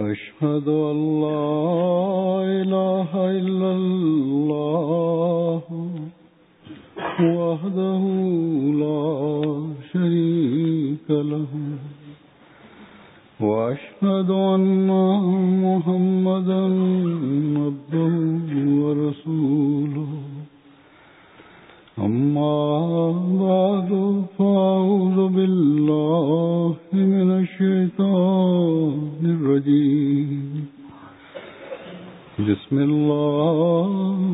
أشهد أن لا إله إلا الله وحده لا شريك له وأشهد أن محمدا عبده ورسوله أما بعد فأعوذ بالله من الشيطان الرجيم بسم الله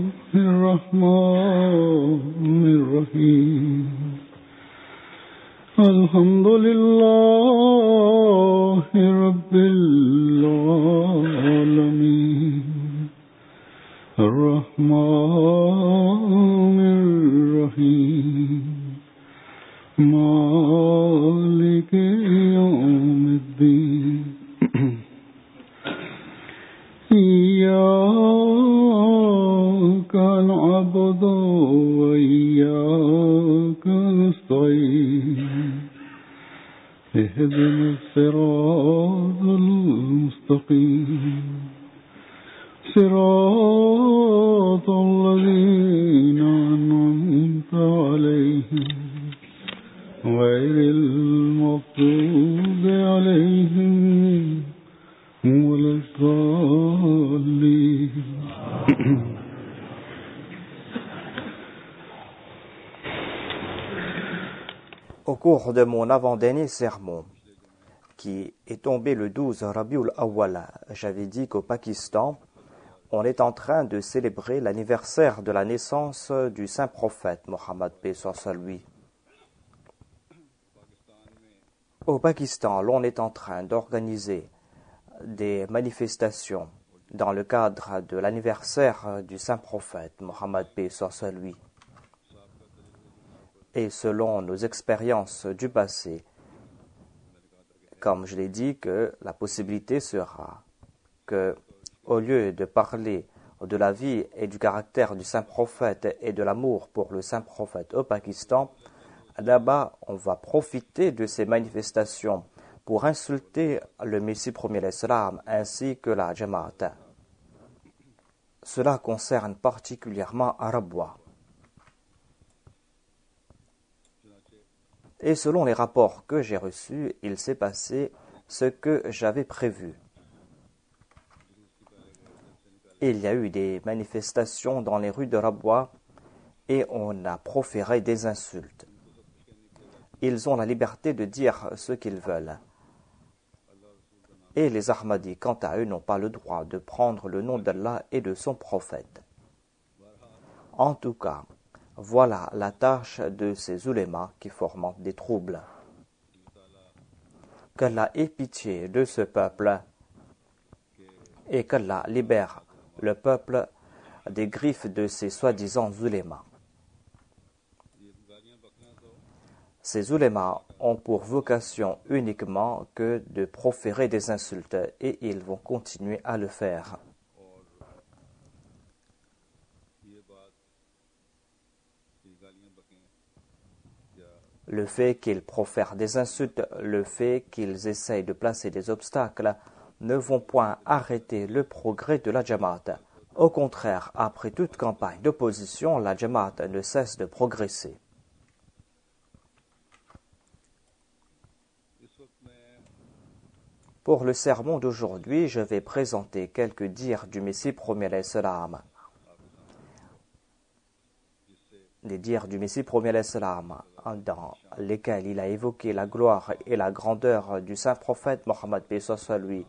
الرحمن الرحيم الحمد لله رب العالمين الرحمن الرحيم مالك يوم الدين إياك نعبد وإياك نستعين اهدنا الصراط المستقيم صراط الذين أنعمت عليهم غير المغضوب عليهم ولا الضالين. Au cours de mon avant-dernier sermon, qui est tombé le 12 Rabiul Awwal, j'avais dit qu'au Pakistan, on est en train de célébrer l'anniversaire de la naissance du saint prophète Mohammed paix soit lui. Au Pakistan, l'on est en train d'organiser des manifestations dans le cadre de l'anniversaire du saint prophète Mohammed paix soit lui. Et selon nos expériences du passé, comme je l'ai dit, que la possibilité sera que, au lieu de parler de la vie et du caractère du saint prophète et de l'amour pour le saint prophète au Pakistan, là-bas, on va profiter de ces manifestations pour insulter le Messie premier l'Islam ainsi que la Jamaat. Cela concerne particulièrement Rabwa. Et selon les rapports que j'ai reçus, il s'est passé ce que j'avais prévu. Il y a eu des manifestations dans les rues de Rabwa et on a proféré des insultes. Ils ont la liberté de dire ce qu'ils veulent. Et les Ahmadis, quant à eux, n'ont pas le droit de prendre le nom d'Allah et de son prophète. En tout cas, voilà la tâche de ces ulémas qui fomentent des troubles. Qu'Allah ait pitié de ce peuple et qu'Allah libère le peuple des griffes de ces soi-disant ulémas. Ces ulémas ont pour vocation uniquement que de proférer des insultes et ils vont continuer à le faire. Le fait qu'ils profèrent des insultes, le fait qu'ils essayent de placer des obstacles, ne vont point arrêter le progrès de la Jamaat. Au contraire, après toute campagne d'opposition, la Jamaat ne cesse de progresser. Pour le sermon d'aujourd'hui, je vais présenter quelques dires du Messie premier l'Islam. Les dires du Messie premier l'Islam, dans lesquels il a évoqué la gloire et la grandeur du saint prophète Mohammed paix soit lui,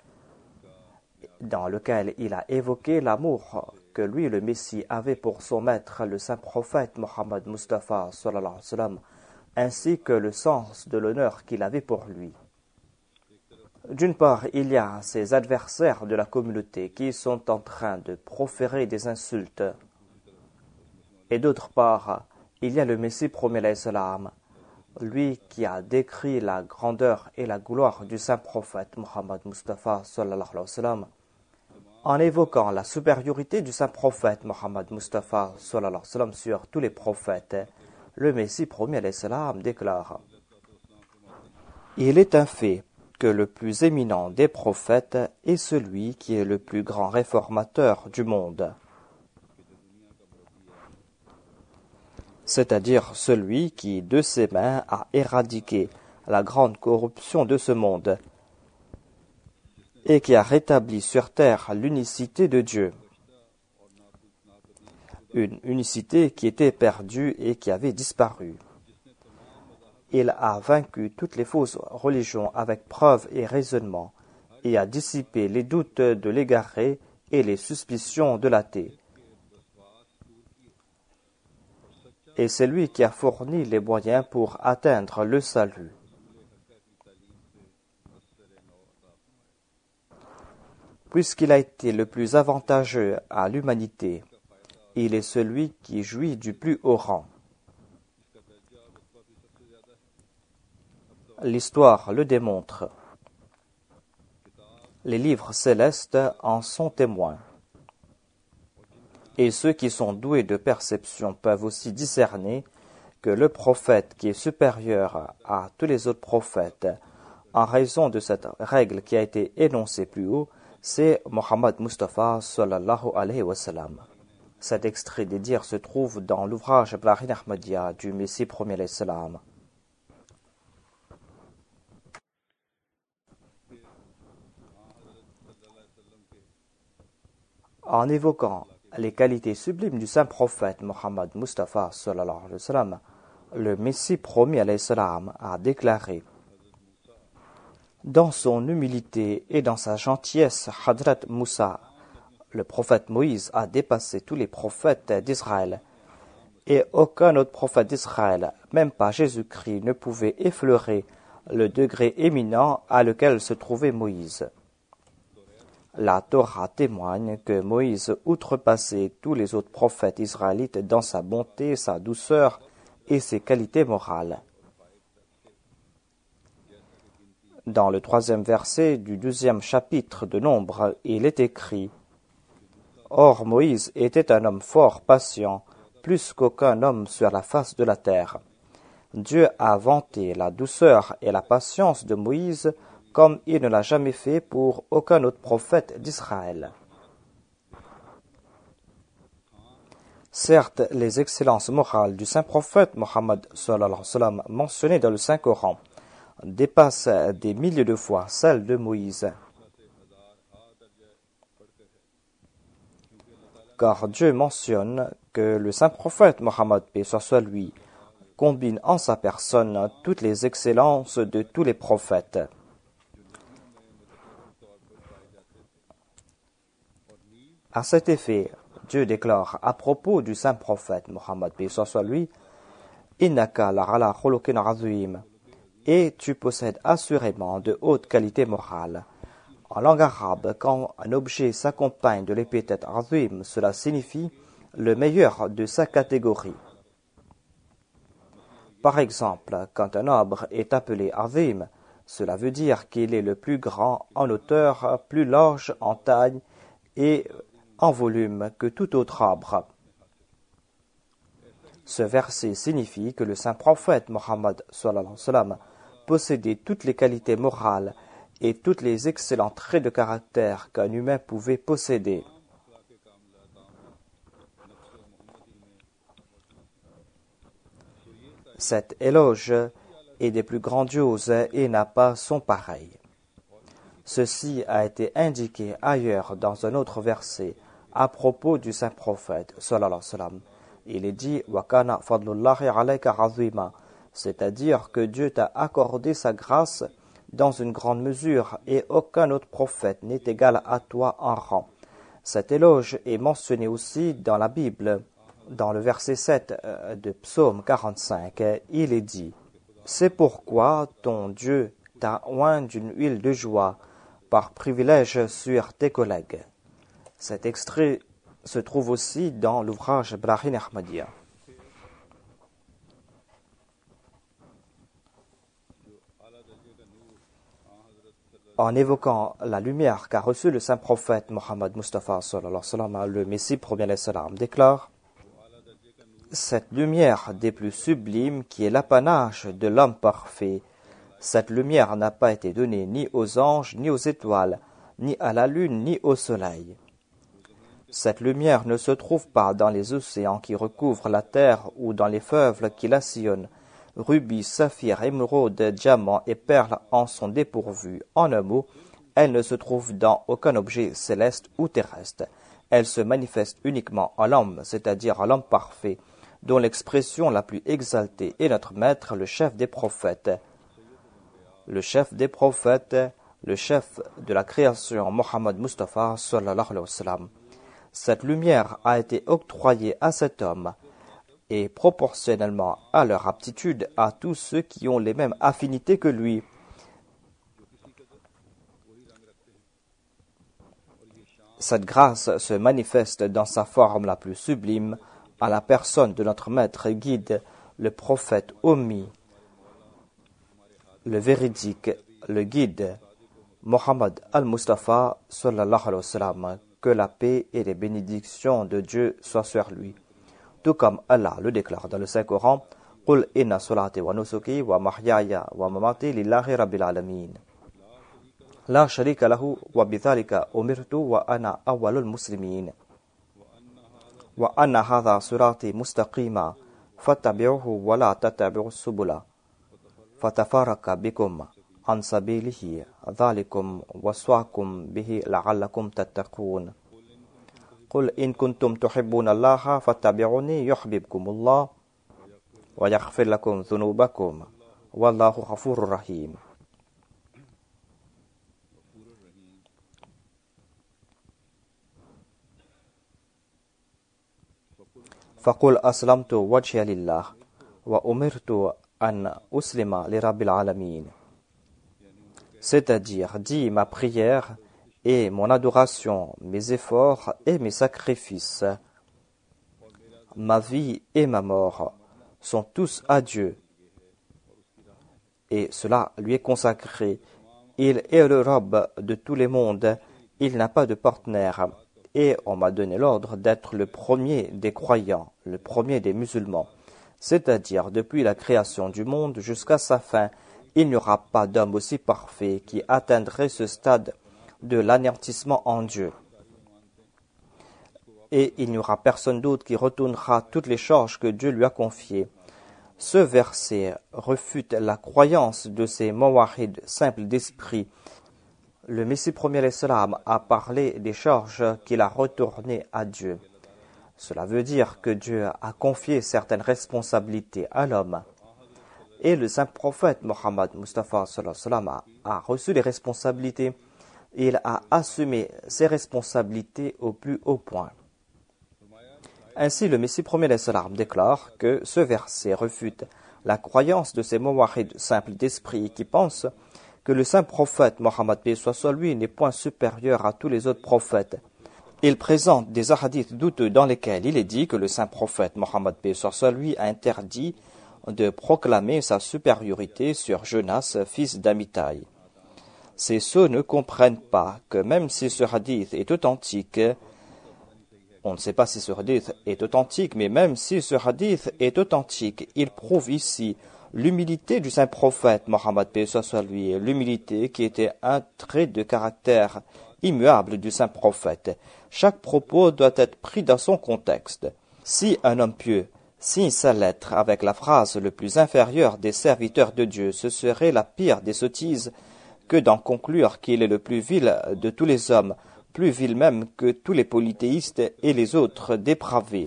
dans lequel il a évoqué l'amour que lui, le Messie, avait pour son maître, le saint prophète Mohammed Mustafa sallallahu alayhi wa sallam, ainsi que le sens de l'honneur qu'il avait pour lui. D'une part, il y a ces adversaires de la communauté qui sont en train de proférer des insultes. Et d'autre part, il y a le Messie premier l'Islam, lui qui a décrit la grandeur et la gloire du saint prophète Mohammed Mustafa sallallahu alayhi wa sallam, en évoquant la supériorité du saint prophète Mohammed Mustafa sallallahu alayhi wa sallam sur tous les prophètes. Le Messie premier l'Islam déclare: Il est un fait que le plus éminent des prophètes est celui qui est le plus grand réformateur du monde, c'est-à-dire celui qui, de ses mains, a éradiqué la grande corruption de ce monde et qui a rétabli sur terre l'unicité de Dieu, une unicité qui était perdue et qui avait disparu. Il a vaincu toutes les fausses religions avec preuve et raisonnement et a dissipé les doutes de l'égaré et les suspicions de l'athée. Et c'est lui qui a fourni les moyens pour atteindre le salut. Puisqu'il a été le plus avantageux à l'humanité, il est celui qui jouit du plus haut rang. L'histoire le démontre. Les livres célestes en sont témoins. Et ceux qui sont doués de perception peuvent aussi discerner que le prophète qui est supérieur à tous les autres prophètes, en raison de cette règle qui a été énoncée plus haut, c'est Mohammed Mustafa sallallahu alayhi wa sallam. Cet extrait des dires se trouve dans l'ouvrage Brahim Ahmadiyya du Messie premier alayhi salam. En évoquant les qualités sublimes du saint prophète Mohammed Mustafa sallallahu alayhi wa sallam, le Messie promis alayhi salam a déclaré: dans son humilité et dans sa gentillesse, Hadrat Moussa, le prophète Moïse, a dépassé tous les prophètes d'Israël. Et aucun autre prophète d'Israël, même pas Jésus-Christ, ne pouvait effleurer le degré éminent à lequel se trouvait Moïse. La Torah témoigne que Moïse outrepassait tous les autres prophètes israélites dans sa bonté, sa douceur et ses qualités morales. Dans le 3e verset du 12e chapitre de Nombre, il est écrit: Or Moïse était un homme fort patient, plus qu'aucun homme sur la face de la terre. Dieu a vanté la douceur et la patience de Moïse comme il ne l'a jamais fait pour aucun autre prophète d'Israël. Certes, les excellences morales du saint prophète Mohammed sallallahu alayhi wa sallam mentionnées dans le Saint-Coran dépassent des milliers de fois celles de Moïse. Car Dieu mentionne que le saint prophète Mohammed, paix soit lui, combine en sa personne toutes les excellences de tous les prophètes. À cet effet, Dieu déclare à propos du saint prophète Mohammed, paix soit lui, Innaka la ala khuluqin azim, et tu possèdes assurément de hautes qualités morales. En langue arabe, quand un objet s'accompagne de l'épithète azim, cela signifie le meilleur de sa catégorie. Par exemple, quand un arbre est appelé azim, cela veut dire qu'il est le plus grand en hauteur, plus large en taille et en volume que tout autre arbre. Ce verset signifie que le saint prophète Mohammed sallallahu alayhi wa sallam possédait toutes les qualités morales et tous les excellents traits de caractère qu'un humain pouvait posséder. Cet éloge est des plus grandioses et n'a pas son pareil. Ceci a été indiqué ailleurs dans un autre verset à propos du saint prophète sallallahu alayhi wa sallam. Il est dit wa kana fadlullahi alayka azima, c'est-à-dire que Dieu t'a accordé sa grâce dans une grande mesure et aucun autre prophète n'est égal à toi en rang. Cet éloge est mentionné aussi dans la Bible, dans le verset 7 de Psaume 45. Il est dit: c'est pourquoi ton Dieu t'a oint d'une huile de joie par privilège sur tes collègues. Cet extrait se trouve aussi dans l'ouvrage Brahim Ahmadiyya. En évoquant la lumière qu'a reçue le saint prophète Mohammed Mustafa sallallahu alayhi wa sallam, le Messie premier alayhi salam déclare: cette lumière des plus sublimes qui est l'apanage de l'homme parfait, Cette lumière n'a pas été donnée ni aux anges, ni aux étoiles, ni à la lune, ni au soleil. Cette lumière ne se trouve pas dans les océans qui recouvrent la terre ou dans les fleuves qui la sillonnent. Rubis, saphir, émeraude, diamant et perles en sont dépourvus. En un mot, elle ne se trouve dans aucun objet céleste ou terrestre. Elle se manifeste uniquement en l'homme, c'est-à-dire en l'homme parfait, dont l'expression la plus exaltée est notre maître, le chef des prophètes. Le chef des prophètes, le chef de la création, Mohammed Mustafa sallallahu alayhi wa sallam. Cette lumière a été octroyée à cet homme et proportionnellement à leur aptitude à tous ceux qui ont les mêmes affinités que lui. Cette grâce se manifeste dans sa forme la plus sublime à la personne de notre maître guide, le prophète Ommi, le véridique, le guide, Mohammed al-Mustafa sallallahu alayhi wa sallam. Que la paix et les bénédictions de Dieu soient sur lui. Tout comme Allah le déclare dans le Saint-Coran, « Qul inna salati wa nusuki wa mahyaya wa mamati lillahi rabbil alamin. La sharika lahu wa bidhalika umirtu wa ana awwalul muslimin. Wa anna hadha sirati mustaqima fattabi'uhu wa la tattabi'us subula. Fatafaraka bikum an sabilihi dhalikum waswaakum bihi la'allakum tattaqun. Qul in kuntum tuhibbuna Allaha fattabi'uni yuhibbukumullah wa yaghfir lakum dhunubakum wallahu ghafurur rahim. Faqul aslamtu wajhiya lillah wa umirtu an uslima li rabbil alamin. C'est-à-dire, dis ma prière et mon adoration, mes efforts et mes sacrifices. Ma vie et ma mort sont tous à Dieu. Et cela lui est consacré. Il est le Rabb de tous les mondes. Il n'a pas de partenaire. Et on m'a donné l'ordre d'être le premier des croyants, le premier des musulmans. C'est-à-dire, depuis la création du monde jusqu'à sa fin, il n'y aura pas d'homme aussi parfait qui atteindrait ce stade de l'anéantissement en Dieu. Et il n'y aura personne d'autre qui retournera toutes les charges que Dieu lui a confiées. Ce verset refute la croyance de ces mawahid simples d'esprit. Le Messie premier l'Islam a parlé des charges qu'il a retournées à Dieu. Cela veut dire que Dieu a confié certaines responsabilités à l'homme. Et le saint prophète Mohammed Mustafa sallallahu alayhi wa sallam a reçu les responsabilités. Il a assumé ses responsabilités au plus haut point. Ainsi, le Messie premier l'Islam déclare que ce verset refute la croyance de ces mawahid simples d'esprit qui pensent que le saint prophète Mohammed paix soit sur lui n'est point supérieur à tous les autres prophètes. Il présente des hadiths douteux dans lesquels il est dit que le saint prophète Mohammed paix soit sur lui a interdit de proclamer sa supériorité sur Jonas, fils d'Amitai. Ces sots ne comprennent pas que même si ce hadith est authentique, on ne sait pas si ce hadith est authentique, mais même si ce hadith est authentique, il prouve ici l'humilité du saint prophète Mohammed paix soit sur lui, l'humilité qui était un trait de caractère immuable du saint prophète. Chaque propos doit être pris dans son contexte. Si un homme pieux signe sa lettre avec la phrase le plus inférieure des serviteurs de Dieu, ce serait la pire des sottises que d'en conclure qu'il est le plus vil de tous les hommes, plus vil même que tous les polythéistes et les autres dépravés.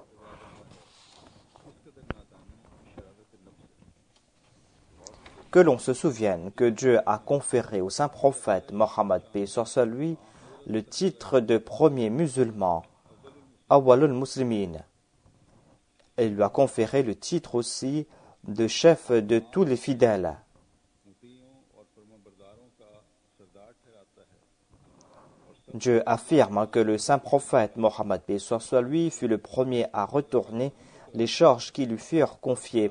Que l'on se souvienne que Dieu a conféré au saint prophète Mohammed paix soit sur lui le titre de premier musulman, Awwalul Muslimin. Il lui a conféré le titre aussi de chef de tous les fidèles. Dieu affirme que le saint prophète Mohammed paix soit sur lui fut le premier à retourner les charges qui lui furent confiées.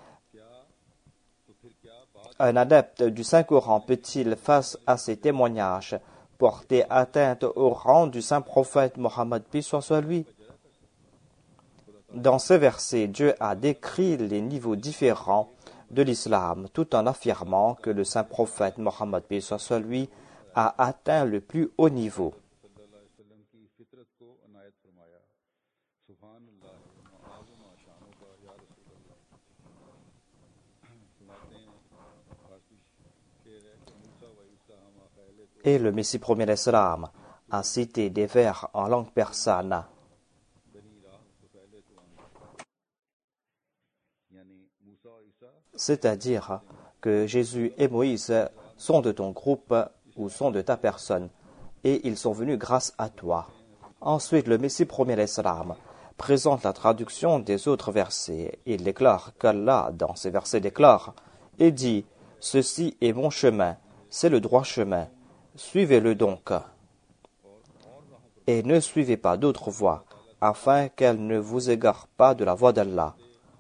Un adepte du Saint-Coran peut-il, face à ces témoignages, porter atteinte au rang du saint prophète Mohammed paix soit sur lui? Dans ce verset, Dieu a décrit les niveaux différents de l'islam, tout en affirmant que le saint prophète Mohammed paix soit lui a atteint le plus haut niveau. Et le Messie premier d'Islam a cité des vers en langue persane. C'est-à-dire que Jésus et Moïse sont de ton groupe ou sont de ta personne, et ils sont venus grâce à toi. Ensuite, le Messie premier d'Islam présente la traduction des autres versets. Il déclare qu'Allah, dans ces versets, déclare et dit « Ceci est mon chemin, c'est le droit chemin. Suivez-le donc. Et ne suivez pas d'autres voies, afin qu'elles ne vous égarent pas de la voie d'Allah.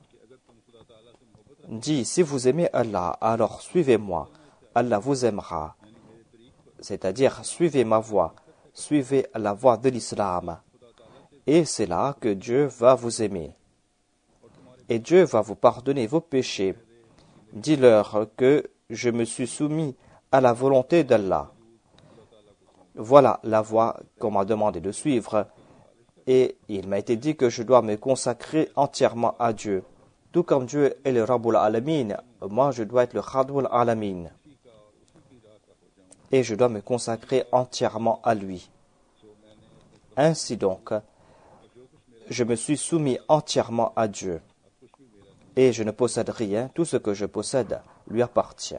Dis, si vous aimez Allah, alors suivez-moi. Allah vous aimera. C'est-à-dire, suivez ma voie, suivez la voie de l'islam. Et c'est là que Dieu va vous aimer. Et Dieu va vous pardonner vos péchés. Dis-leur que je me suis soumis à la volonté d'Allah. Voilà la voie qu'on m'a demandé de suivre. Et il m'a été dit que je dois me consacrer entièrement à Dieu. Tout comme Dieu est le Rabbul Alamin, moi je dois être le Khadwul Alamin. Et je dois me consacrer entièrement à lui. Ainsi donc, je me suis soumis entièrement à Dieu. Et je ne possède rien, tout ce que je possède lui appartient.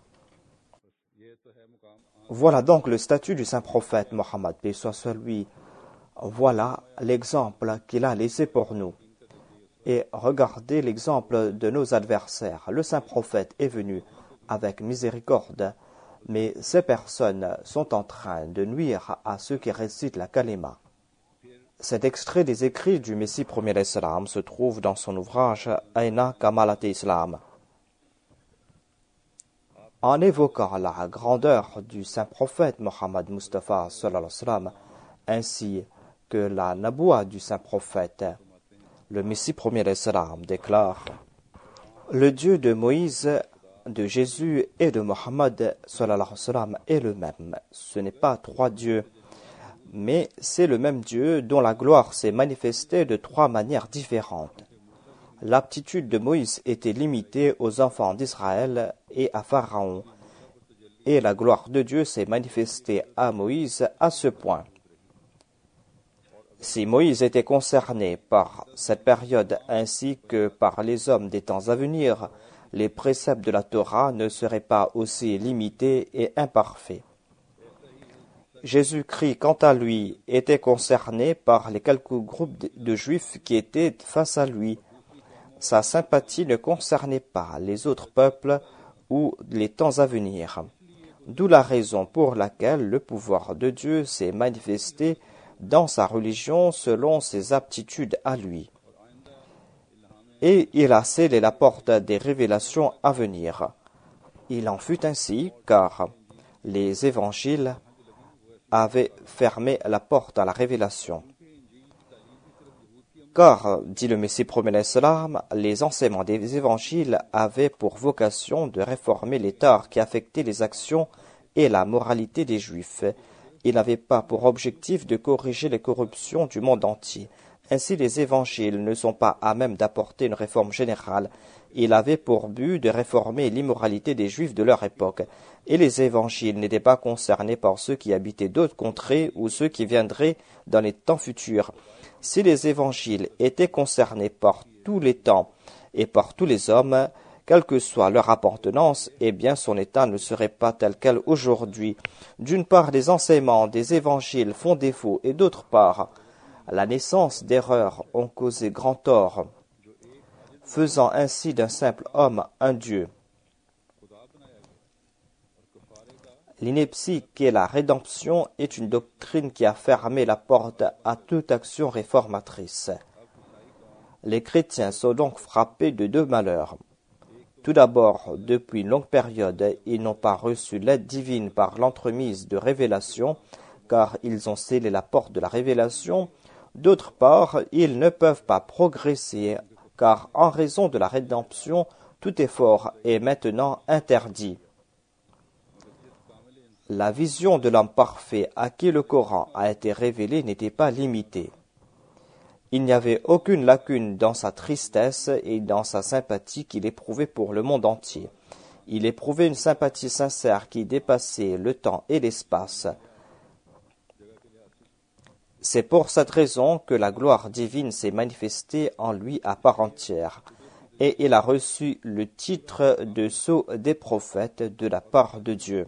Voilà donc le statut du saint prophète Mohammed, paix soit sur lui. Voilà l'exemple qu'il a laissé pour nous. Et regardez l'exemple de nos adversaires. Le saint prophète est venu avec miséricorde, mais ces personnes sont en train de nuire à ceux qui récitent la kalima. Cet extrait des écrits du Messie premier d'Islam se trouve dans son ouvrage Aina Kamalat Islam. En évoquant la grandeur du saint prophète Mohammed Mustafa sallallahu alayhi wa sallam, ainsi que la naboua du saint prophète, le Messie premier d'Islam déclare « Le Dieu de Moïse, de Jésus et de Mohammed sallallahu alayhi wa sallam est le même. Ce n'est pas trois dieux, mais c'est le même Dieu dont la gloire s'est manifestée de trois manières différentes. L'aptitude de Moïse était limitée aux enfants d'Israël et à Pharaon, et la gloire de Dieu s'est manifestée à Moïse à ce point. Si Moïse était concerné par cette période ainsi que par les hommes des temps à venir, les préceptes de la Torah ne seraient pas aussi limités et imparfaits. Jésus-Christ, quant à lui, était concerné par les quelques groupes de Juifs qui étaient face à lui. Sa sympathie ne concernait pas les autres peuples ou les temps à venir. D'où la raison pour laquelle le pouvoir de Dieu s'est manifesté dans sa religion selon ses aptitudes à lui. Et il a scellé la porte des révélations à venir. Il en fut ainsi car les évangiles avaient fermé la porte à la révélation. Car, dit le Messie premier d'Islam, les enseignements des évangiles avaient pour vocation de réformer les torts qui affectaient les actions et la moralité des Juifs. Ils n'avaient pas pour objectif de corriger les corruptions du monde entier. Ainsi, les évangiles ne sont pas à même d'apporter une réforme générale. Ils avaient pour but de réformer l'immoralité des Juifs de leur époque. Et les évangiles n'étaient pas concernés par ceux qui habitaient d'autres contrées ou ceux qui viendraient dans les temps futurs. Si les évangiles étaient concernés par tous les temps et par tous les hommes, quelle que soit leur appartenance, eh bien son état ne serait pas tel quel aujourd'hui. D'une part, les enseignements des évangiles font défaut, et d'autre part, la naissance d'erreurs ont causé grand tort, faisant ainsi d'un simple homme un Dieu. L'ineptie qui est la rédemption est une doctrine qui a fermé la porte à toute action réformatrice. Les chrétiens sont donc frappés de deux malheurs. Tout d'abord, depuis une longue période, ils n'ont pas reçu l'aide divine par l'entremise de révélation, car ils ont scellé la porte de la révélation. D'autre part, ils ne peuvent pas progresser, car en raison de la rédemption, Tout effort est maintenant interdit. La vision de l'homme parfait à qui le Coran a été révélé n'était pas limitée. Il n'y avait aucune lacune dans sa tristesse et dans sa sympathie qu'il éprouvait pour le monde entier. Il éprouvait une sympathie sincère qui dépassait le temps et l'espace. C'est pour cette raison que la gloire divine s'est manifestée en lui à part entière, et il a reçu le titre de sceau des prophètes de la part de Dieu.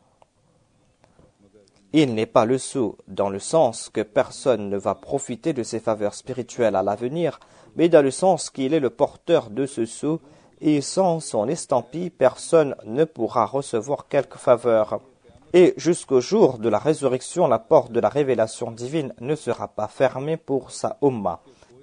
Il n'est pas le sceau dans le sens que personne ne va profiter de ses faveurs spirituelles à l'avenir, mais dans le sens qu'il est le porteur de ce sceau, et sans son estampille, personne ne pourra recevoir quelque faveur. Et jusqu'au jour de la résurrection, la porte de la révélation divine ne sera pas fermée pour sa Ummah.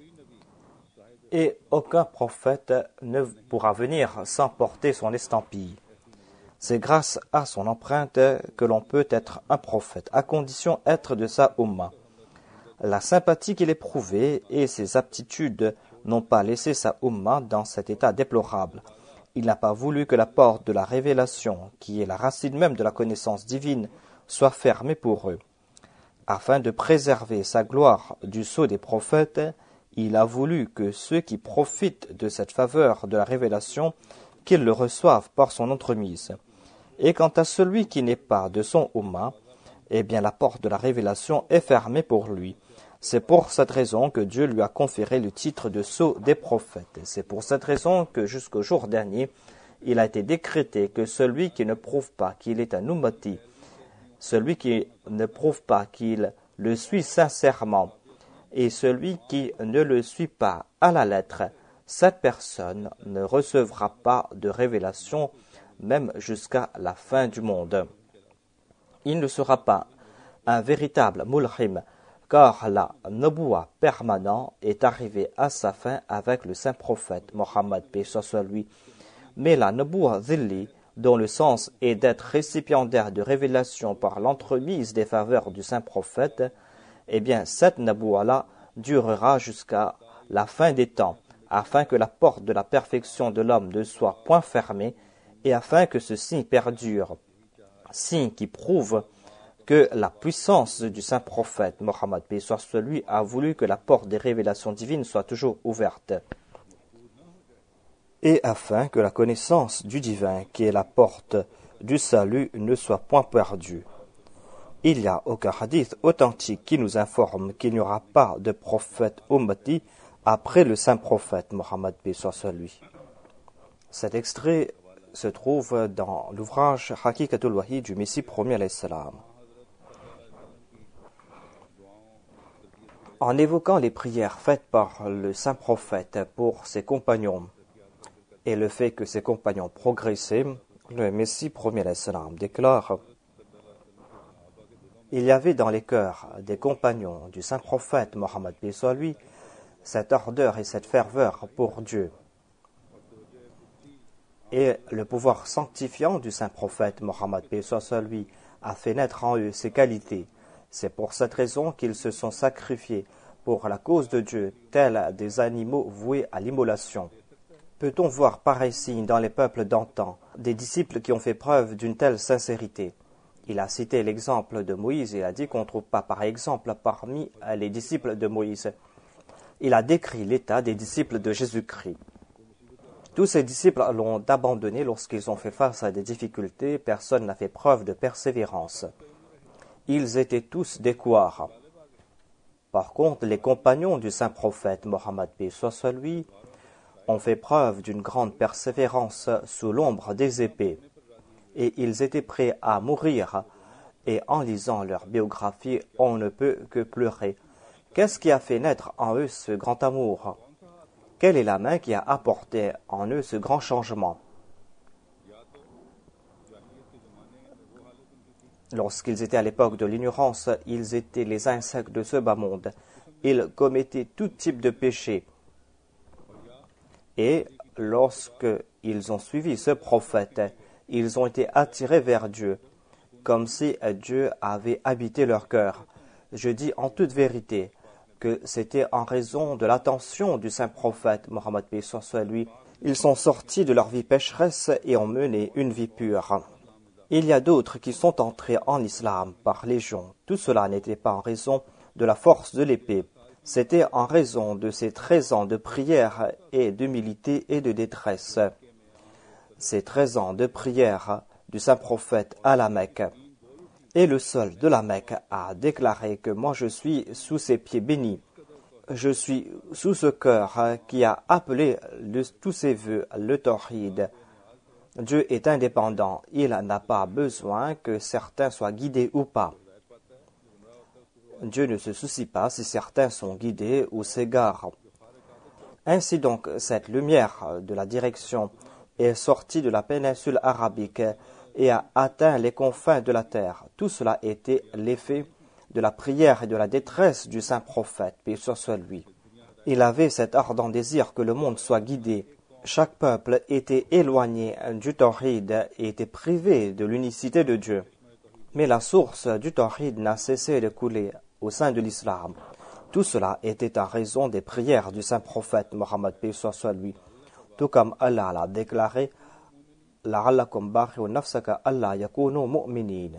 Et aucun prophète ne pourra venir sans porter son estampille. C'est grâce à son empreinte que l'on peut être un prophète, à condition d'être de sa Ummah. La sympathie qu'il éprouvait et ses aptitudes n'ont pas laissé sa Ummah dans cet état déplorable. Il n'a pas voulu que la porte de la révélation, qui est la racine même de la connaissance divine, soit fermée pour eux. Afin de préserver sa gloire du sceau des prophètes, il a voulu que ceux qui profitent de cette faveur de la révélation, qu'ils le reçoivent par son entremise. Et quant à celui qui n'est pas de son Ummah, eh bien la porte de la révélation est fermée pour lui. C'est pour cette raison que Dieu lui a conféré le titre de sceau des prophètes. C'est pour cette raison que jusqu'au jour dernier, il a été décrété que celui qui ne prouve pas qu'il est un ummati, celui qui ne prouve pas qu'il le suit sincèrement, et celui qui ne le suit pas à la lettre, cette personne ne recevra pas de révélation même jusqu'à la fin du monde. Il ne sera pas un véritable mulhim, car la Nubuwa permanent est arrivée à sa fin avec le saint prophète Mohammed paix soit lui. Mais la Nubuwa Zilli, dont le sens est d'être récipiendaire de révélation par l'entremise des faveurs du saint prophète, eh bien cette Nubuwa-là durera jusqu'à la fin des temps, afin que la porte de la perfection de l'homme ne soit point fermée, et afin que ce signe perdure, signe qui prouve que la puissance du saint prophète Mohammed paix soit sur lui a voulu que la porte des révélations divines soit toujours ouverte, et afin que la connaissance du divin, qui est la porte du salut, ne soit point perdue. Il n'y a aucun hadith authentique qui nous informe qu'il n'y aura pas de prophète ummati après le saint prophète Mohammed paix soit sur lui. Cet extrait se trouve dans l'ouvrage Haqiqatul Wahi du Messie premier alayhi salam. En évoquant les prières faites par le saint prophète pour ses compagnons et le fait que ses compagnons progressaient, le Messie premier alayhi salam déclare: il y avait dans les cœurs des compagnons du saint prophète Mohammed paix soit lui cette ardeur et cette ferveur pour Dieu. Et le pouvoir sanctifiant du saint prophète Mohammed paix soit lui a fait naître en eux ces qualités. C'est pour cette raison qu'ils se sont sacrifiés pour la cause de Dieu, tels des animaux voués à l'immolation. Peut-on voir pareil signe dans les peuples d'antan, des disciples qui ont fait preuve d'une telle sincérité? Il a cité l'exemple de Moïse et a dit qu'on ne trouve pas pareil exemple parmi les disciples de Moïse. Il a décrit l'état des disciples de Jésus-Christ. Tous ces disciples l'ont abandonné lorsqu'ils ont fait face à des difficultés, personne n'a fait preuve de persévérance. Ils étaient tous des couards. Par contre, les compagnons du saint prophète Mohammed paix soit sur lui ont fait preuve d'une grande persévérance sous l'ombre des épées. Et ils étaient prêts à mourir. Et en lisant leur biographie, on ne peut que pleurer. Qu'est-ce qui a fait naître en eux ce grand amour? Quelle est la main qui a apporté en eux ce grand changement? Lorsqu'ils étaient à l'époque de l'ignorance, ils étaient les insectes de ce bas monde. Ils commettaient tout type de péché. Et lorsqu'ils ont suivi ce prophète, ils ont été attirés vers Dieu, comme si Dieu avait habité leur cœur. Je dis en toute vérité que c'était en raison de l'attention du saint prophète Mohammed paix soit sur lui Ils sont sortis de leur vie pécheresse et ont mené une vie pure. Il y a d'autres qui sont entrés en islam par légion. Tout cela n'était pas en raison de la force de l'épée. C'était en raison de ces 13 ans de prière et d'humilité et de détresse. Ces 13 ans de prière du saint prophète à la Mecque. Et le seul de la Mecque a déclaré que moi je suis sous ses pieds bénis. Je suis sous ce cœur qui a appelé tous ses vœux le tawhid. Dieu est indépendant. Il n'a pas besoin que certains soient guidés ou pas. Dieu ne se soucie pas si certains sont guidés ou s'égarent. Ainsi donc, cette lumière de la direction est sortie de la péninsule arabique et a atteint les confins de la terre. Tout cela était l'effet de la prière et de la détresse du saint prophète, paix soit lui. Il avait cet ardent désir que le monde soit guidé. Chaque peuple était éloigné du tawhid et était privé de l'unicité de Dieu. Mais la source du tawhid n'a cessé de couler au sein de l'islam. Tout cela était en raison des prières du saint prophète Mohammed, paix soit lui. Tout comme Allah l'a déclaré, لَعَلَّكُمْ بَاخِعُونَ نَفْسَكَ أَلَّا يَكُونُوا مُؤْمِنِينَ.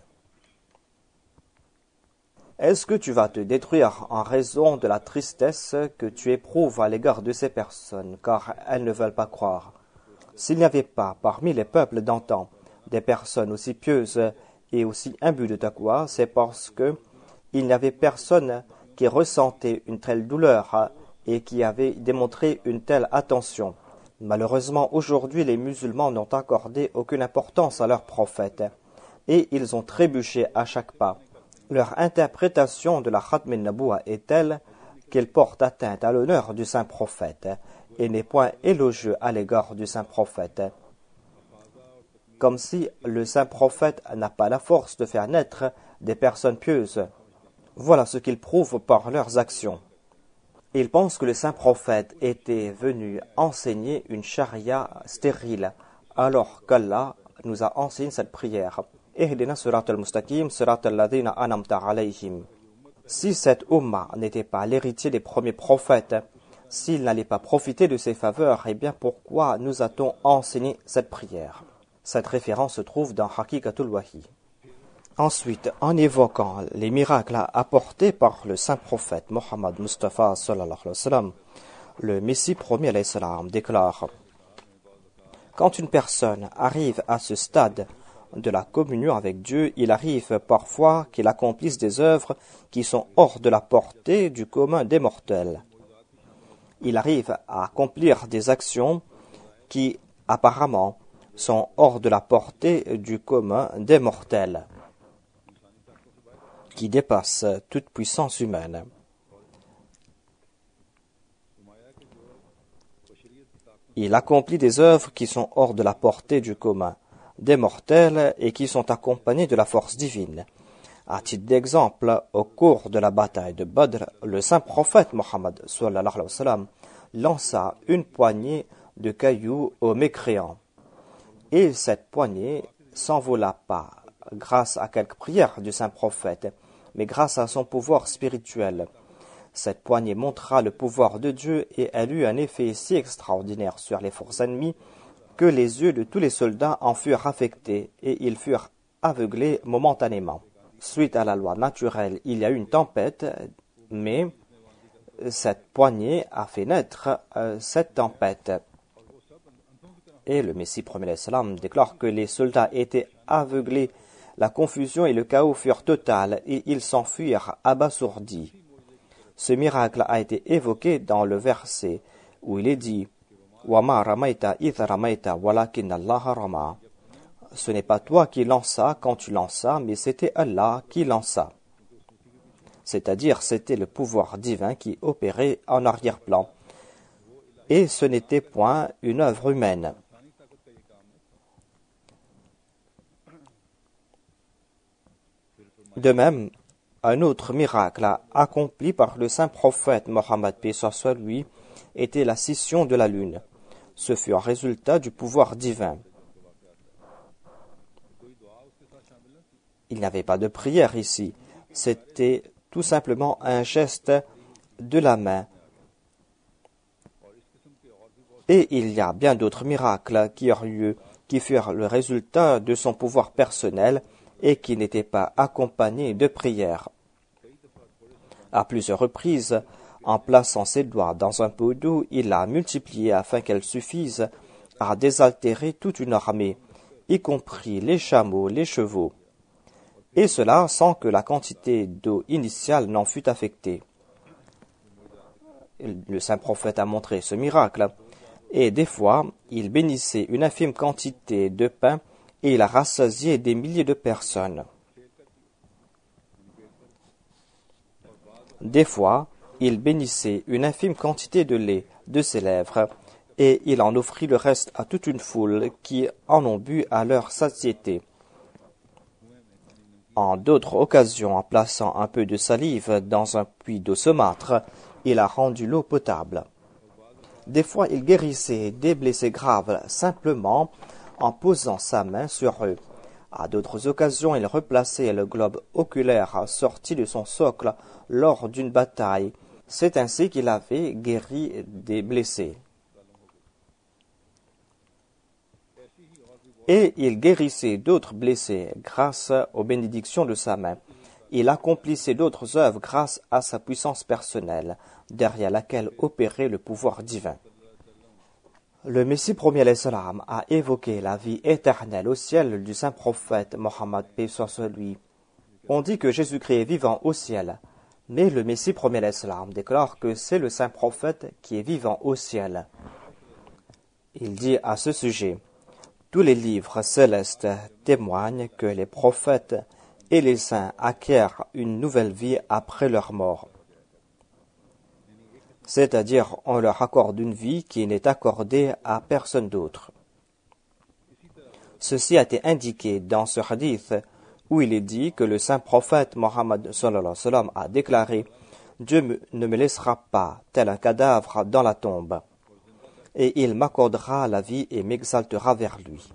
Est-ce que tu vas te détruire en raison de la tristesse que tu éprouves à l'égard de ces personnes, car elles ne veulent pas croire? S'il n'y avait pas parmi les peuples d'antan des personnes aussi pieuses et aussi imbues de taqwa, c'est parce que il n'y avait personne qui ressentait une telle douleur et qui avait démontré une telle attention. Malheureusement, aujourd'hui, les musulmans n'ont accordé aucune importance à leur prophète et ils ont trébuché à chaque pas. Leur interprétation de la Khatm al-Naboua est telle qu'elle porte atteinte à l'honneur du saint prophète et n'est point élogieux à l'égard du saint prophète. Comme si le saint prophète n'a pas la force de faire naître des personnes pieuses. Voilà ce qu'ils prouvent par leurs actions. Ils pensent que le saint prophète était venu enseigner une charia stérile, alors qu'Allah nous a enseigné cette prière. Ihdina surat al-mustaqim, surat al-ladhina anamta alayhim. Si cette Ummah n'était pas l'héritier des premiers prophètes, s'il n'allait pas profiter de ses faveurs, eh bien pourquoi nous a-t-on enseigné cette prière? Cette référence se trouve dans Haqiqatul Wahi. Ensuite, en évoquant les miracles apportés par le saint prophète Mohammed Mustafa sallallahu alayhi wa sallam, le Messie premier alayhi salam déclare: quand une personne arrive à ce stade de la communion avec Dieu, il arrive parfois qu'il accomplisse des œuvres qui sont hors de la portée du commun des mortels. Il arrive à accomplir des actions qui, apparemment, sont hors de la portée du commun des mortels, qui dépassent toute puissance humaine. Il accomplit des œuvres qui sont hors de la portée du commun des mortels et qui sont accompagnés de la force divine. À titre d'exemple, au cours de la bataille de Badr, le saint prophète Mohammed sallallahu alayhi wa sallam lança une poignée de cailloux aux mécréants. Et cette poignée s'envola pas grâce à quelques prières du saint prophète, mais grâce à son pouvoir spirituel. Cette poignée montra le pouvoir de Dieu et elle eut un effet si extraordinaire sur les forces ennemies que les yeux de tous les soldats en furent affectés et ils furent aveuglés momentanément. Suite à la loi naturelle, il y a eu une tempête, mais cette poignée a fait naître cette tempête. Et le Messie premier salam déclare que les soldats étaient aveuglés, la confusion et le chaos furent totales et ils s'enfuirent abasourdis. Ce miracle a été évoqué dans le verset où il est dit: وَمَا رَمَيْتَ إِذْ رَمَيْتَ وَلَكِنَّ اللَّهَ رَمَى. Ce n'est pas toi qui lanças quand tu lanças, mais c'était Allah qui lança. C'est-à-dire, c'était le pouvoir divin qui opérait en arrière-plan. Et ce n'était point une œuvre humaine. De même, un autre miracle accompli par le saint prophète Mohammed, paix soit lui, était la scission de la lune. Ce fut un résultat du pouvoir divin. Il n'y avait pas de prière ici. C'était tout simplement un geste de la main. Et il y a bien d'autres miracles qui furent le résultat de son pouvoir personnel et qui n'étaient pas accompagnés de prières. À plusieurs reprises, en plaçant ses doigts dans un pot d'eau, il l'a multiplié afin qu'elle suffise à désaltérer toute une armée, y compris les chameaux, les chevaux, et cela sans que la quantité d'eau initiale n'en fût affectée. Le saint prophète a montré ce miracle, et des fois, il bénissait une infime quantité de pain et il a rassasié des milliers de personnes. Des fois, il bénissait une infime quantité de lait de ses lèvres, et il en offrit le reste à toute une foule qui en ont bu à leur satiété. En d'autres occasions, en plaçant un peu de salive dans un puits d'eau saumâtre, il a rendu l'eau potable. Des fois, il guérissait des blessés graves simplement en posant sa main sur eux. À d'autres occasions, il replaçait le globe oculaire sorti de son socle lors d'une bataille. C'est ainsi qu'il avait guéri des blessés. Et il guérissait d'autres blessés grâce aux bénédictions de sa main. Il accomplissait d'autres œuvres grâce à sa puissance personnelle, derrière laquelle opérait le pouvoir divin. Le Messie premier alayhi salam a évoqué la vie éternelle au ciel du saint prophète Mohammed paix soit sur lui. On dit que Jésus-Christ est vivant au ciel, mais le Messie premier alayhi salam déclare que c'est le saint prophète qui est vivant au ciel. Il dit à ce sujet: tous les livres célestes témoignent que les prophètes et les saints acquièrent une nouvelle vie après leur mort. C'est-à-dire on leur accorde une vie qui n'est accordée à personne d'autre. Ceci a été indiqué dans ce hadith où il est dit que le saint prophète Mohammed sallallahu alayhi wa sallam a déclaré: Dieu ne me laissera pas tel un cadavre dans la tombe, et il m'accordera la vie et m'exaltera vers lui.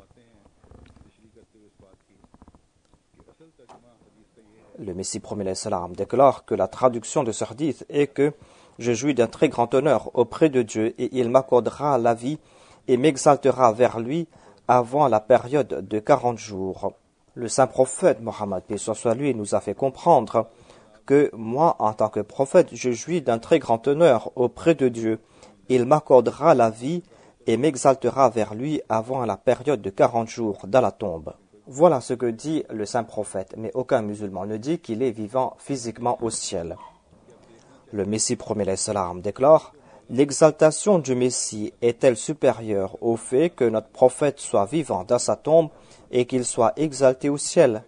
Le Messie premier alayhi salam déclare que la traduction de ce hadith est que je jouis d'un très grand honneur auprès de Dieu et il m'accordera la vie et m'exaltera vers lui avant la période de 40 jours. Le saint prophète Mohammed paix soit sur lui nous a fait comprendre que moi, en tant que prophète, je jouis d'un très grand honneur auprès de Dieu. Il m'accordera la vie et m'exaltera vers lui avant la période de 40 jours dans la tombe. Voilà ce que dit le saint prophète, mais aucun musulman ne dit qu'il est vivant physiquement au ciel. Le Messie premier alayhi salam déclare: l'exaltation du Messie est-elle supérieure au fait que notre prophète soit vivant dans sa tombe et qu'il soit exalté au ciel?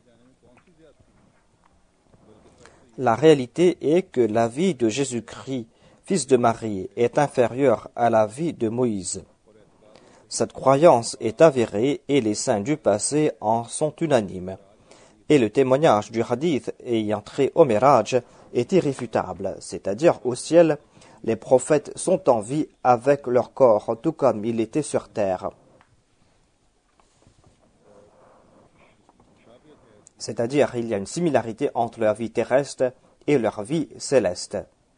La réalité est que la vie de Jésus-Christ, fils de Marie, est inférieure à la vie de Moïse. Cette croyance est avérée et les saints du passé en sont unanimes. Et le témoignage du hadith ayant trait au Miraj est irréfutable, c'est-à-dire au ciel, les prophètes sont en vie avec leur corps, tout comme il était sur terre. C'est-à-dire il y a une similarité entre leur vie terrestre et leur vie céleste.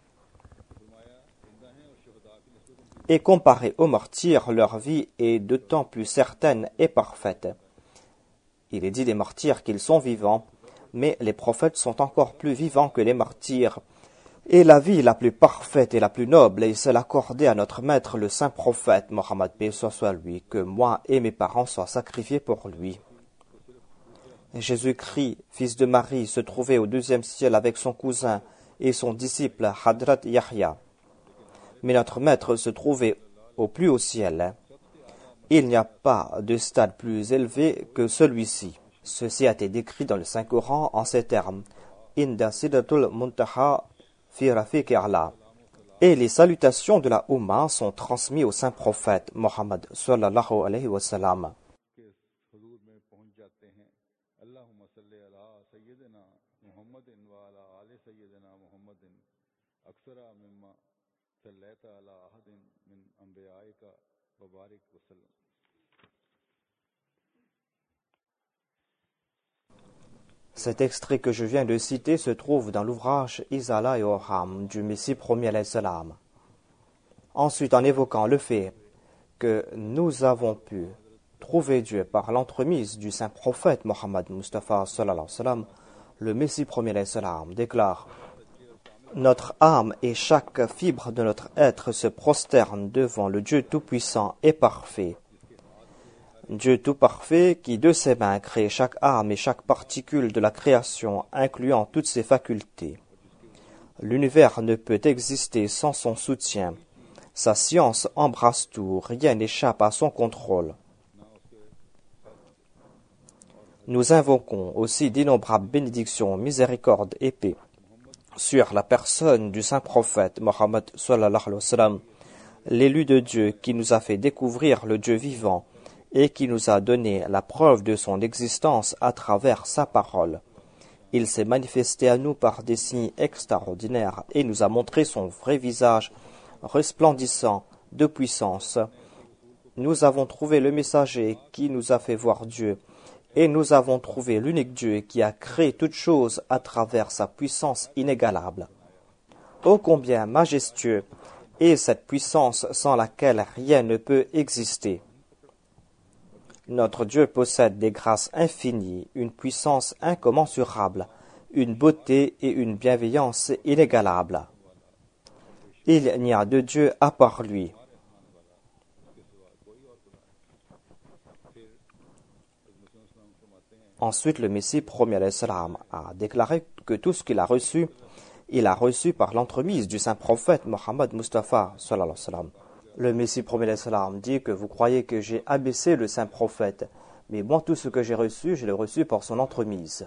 Et comparé aux martyrs, leur vie est d'autant plus certaine et parfaite. Il est dit des martyrs qu'ils sont vivants, mais les prophètes sont encore plus vivants que les martyrs. Et la vie la plus parfaite et la plus noble est celle accordée à notre maître, le saint prophète, Mohammed paix soit lui, que moi et mes parents soient sacrifiés pour lui. Jésus-Christ, fils de Marie, se trouvait au 2e ciel avec son cousin et son disciple Hadrat Yahya. Mais notre maître se trouvait au plus haut ciel. Il n'y a pas de stade plus élevé que celui-ci. Ceci a été décrit dans le Saint-Coran en ces termes: Inda Sidratul Muntaha fi Rafiq A'la. Et les salutations de la Oumma sont transmises au saint prophète Mohammed sallallahu alayhi wa sallam. Cet extrait que je viens de citer se trouve dans l'ouvrage Isala et Orham du Messie premier alayhi salam. Ensuite, en évoquant le fait que nous avons pu trouver Dieu par l'entremise du saint prophète Mohammed Mustafa sallallahu alayhi wa sallam, le Messie premier alayhi salam déclare: notre âme et chaque fibre de notre être se prosternent devant le Dieu tout-puissant et parfait. Dieu tout parfait qui de ses mains crée chaque âme et chaque particule de la création, incluant toutes ses facultés. L'univers ne peut exister sans son soutien. Sa science embrasse tout, rien n'échappe à son contrôle. Nous invoquons aussi d'innombrables bénédictions, miséricordes et paix sur la personne du saint prophète Mohammed sallallahu alayhi wa sallam, l'élu de Dieu qui nous a fait découvrir le Dieu vivant et qui nous a donné la preuve de son existence à travers sa parole. Il s'est manifesté à nous par des signes extraordinaires et nous a montré son vrai visage resplendissant de puissance. Nous avons trouvé le messager qui nous a fait voir Dieu, et nous avons trouvé l'unique Dieu qui a créé toutes choses à travers sa puissance inégalable. Ô combien majestueux est cette puissance sans laquelle rien ne peut exister. Notre Dieu possède des grâces infinies, une puissance incommensurable, une beauté et une bienveillance inégalables. Il n'y a de Dieu à part lui. Ensuite, le Messie premier alayhi salam a déclaré que tout ce qu'il a reçu, il a reçu par l'entremise du saint prophète Mohammed Mustafa sallallahu alayhi wa sallam. Le Messie premier alayhi salam dit que vous croyez que j'ai abaissé le saint prophète, mais moi tout ce que j'ai reçu, je l'ai reçu par son entremise.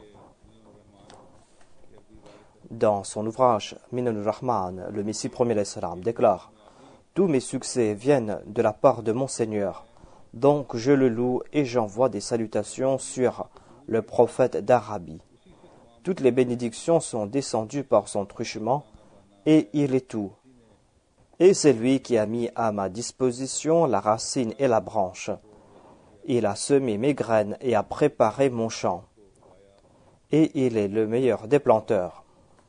Dans son ouvrage Minanur Rahman, le Messie premier alayhi salam déclare: tous mes succès viennent de la part de mon Seigneur. Donc je le loue et j'envoie des salutations sur le prophète d'Arabie. Toutes les bénédictions sont descendues par son truchement, et il est tout. Et c'est lui qui a mis à ma disposition la racine et la branche. Il a semé mes graines et a préparé mon champ. Et il est le meilleur des planteurs.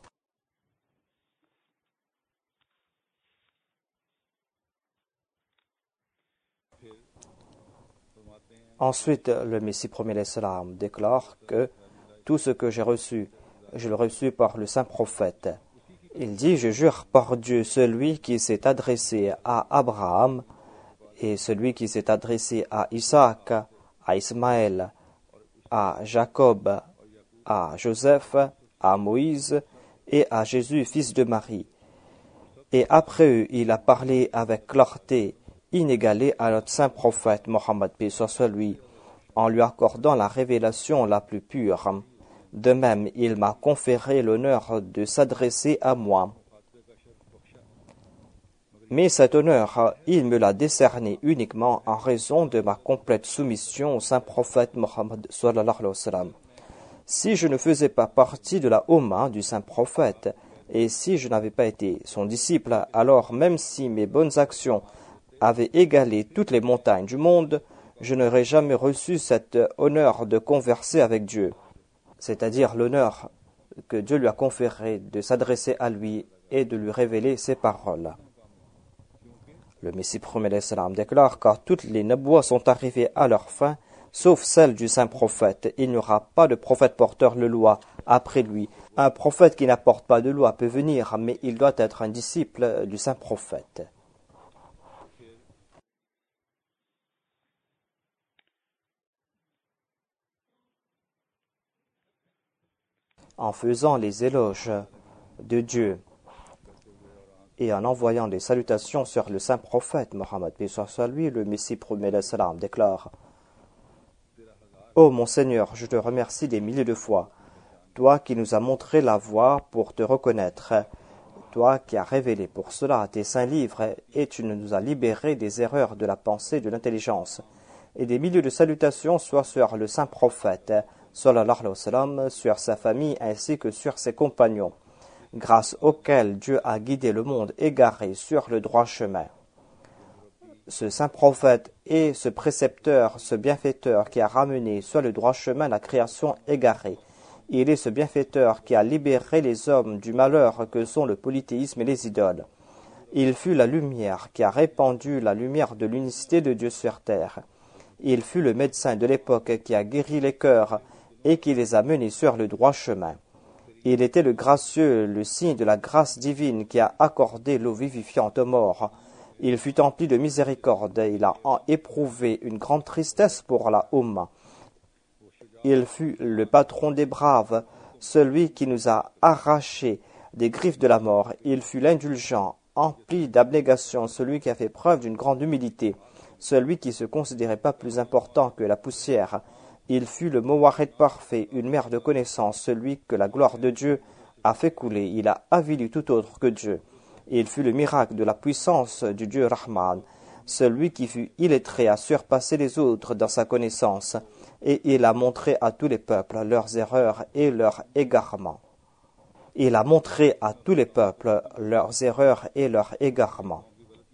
Ensuite, le Messie premier alayhi salam déclare que tout ce que j'ai reçu, je l'ai reçu par le saint prophète. Il dit: je jure par Dieu, celui qui s'est adressé à Abraham et celui qui s'est adressé à Isaac, à Ismaël, à Jacob, à Joseph, à Moïse et à Jésus, fils de Marie. Et après eux, il a parlé avec clarté inégalée à notre saint prophète Mohammed, paix soit sur lui, en lui accordant la révélation la plus pure. De même, il m'a conféré l'honneur de s'adresser à moi. Mais cet honneur, il me l'a décerné uniquement en raison de ma complète soumission au saint prophète Mohammed sallallahu alayhi wa sallam. Si je ne faisais pas partie de la Ummah du saint prophète, et si je n'avais pas été son disciple, alors même si mes bonnes actions avaient égalé toutes les montagnes du monde, je n'aurais jamais reçu cet honneur de converser avec Dieu, c'est-à-dire l'honneur que Dieu lui a conféré de s'adresser à lui et de lui révéler ses paroles. Le Messie premier alayhi salam déclare: car toutes les nabouas sont arrivées à leur fin, sauf celle du saint prophète. Il n'y aura pas de prophète porteur de loi après lui. Un prophète qui n'apporte pas de loi peut venir, mais il doit être un disciple du saint prophète. En faisant les éloges de Dieu et en envoyant des salutations sur le saint prophète Mohammed, paix soit sur lui, le Messie premier alayhi salam déclare: ô mon Seigneur, je te remercie des milliers de fois, toi qui nous as montré la voie pour te reconnaître, toi qui as révélé pour cela tes saints livres, et tu nous as libérés des erreurs de la pensée et de l'intelligence. Et des milliers de salutations soient sur le saint prophète sallallahu alayhi wa sallam, sur sa famille ainsi que sur ses compagnons, grâce auxquels Dieu a guidé le monde égaré sur le droit chemin. Ce saint prophète est ce précepteur, ce bienfaiteur qui a ramené sur le droit chemin la création égarée. Il est ce bienfaiteur qui a libéré les hommes du malheur que sont le polythéisme et les idoles. Il fut la lumière qui a répandu la lumière de l'unicité de Dieu sur terre. Il fut le médecin de l'époque qui a guéri les cœurs et qui les a menés sur le droit chemin. Il était le gracieux, le signe de la grâce divine qui a accordé l'eau vivifiante aux morts. Il fut empli de miséricorde, il a éprouvé une grande tristesse pour la Oumma. Il fut le patron des braves, celui qui nous a arrachés des griffes de la mort. Il fut l'indulgent, empli d'abnégation, celui qui a fait preuve d'une grande humilité, celui qui se considérait pas plus important que la poussière. Il fut le Mowahed parfait, une mer de connaissance, celui que la gloire de Dieu a fait couler. Il a avili tout autre que Dieu. Il fut le miracle de la puissance du Dieu Rahman, celui qui fut illettré a surpassé les autres dans sa connaissance, et il a montré à tous les peuples leurs erreurs et leurs égarements. Il a montré à tous les peuples leurs erreurs et leurs égarements.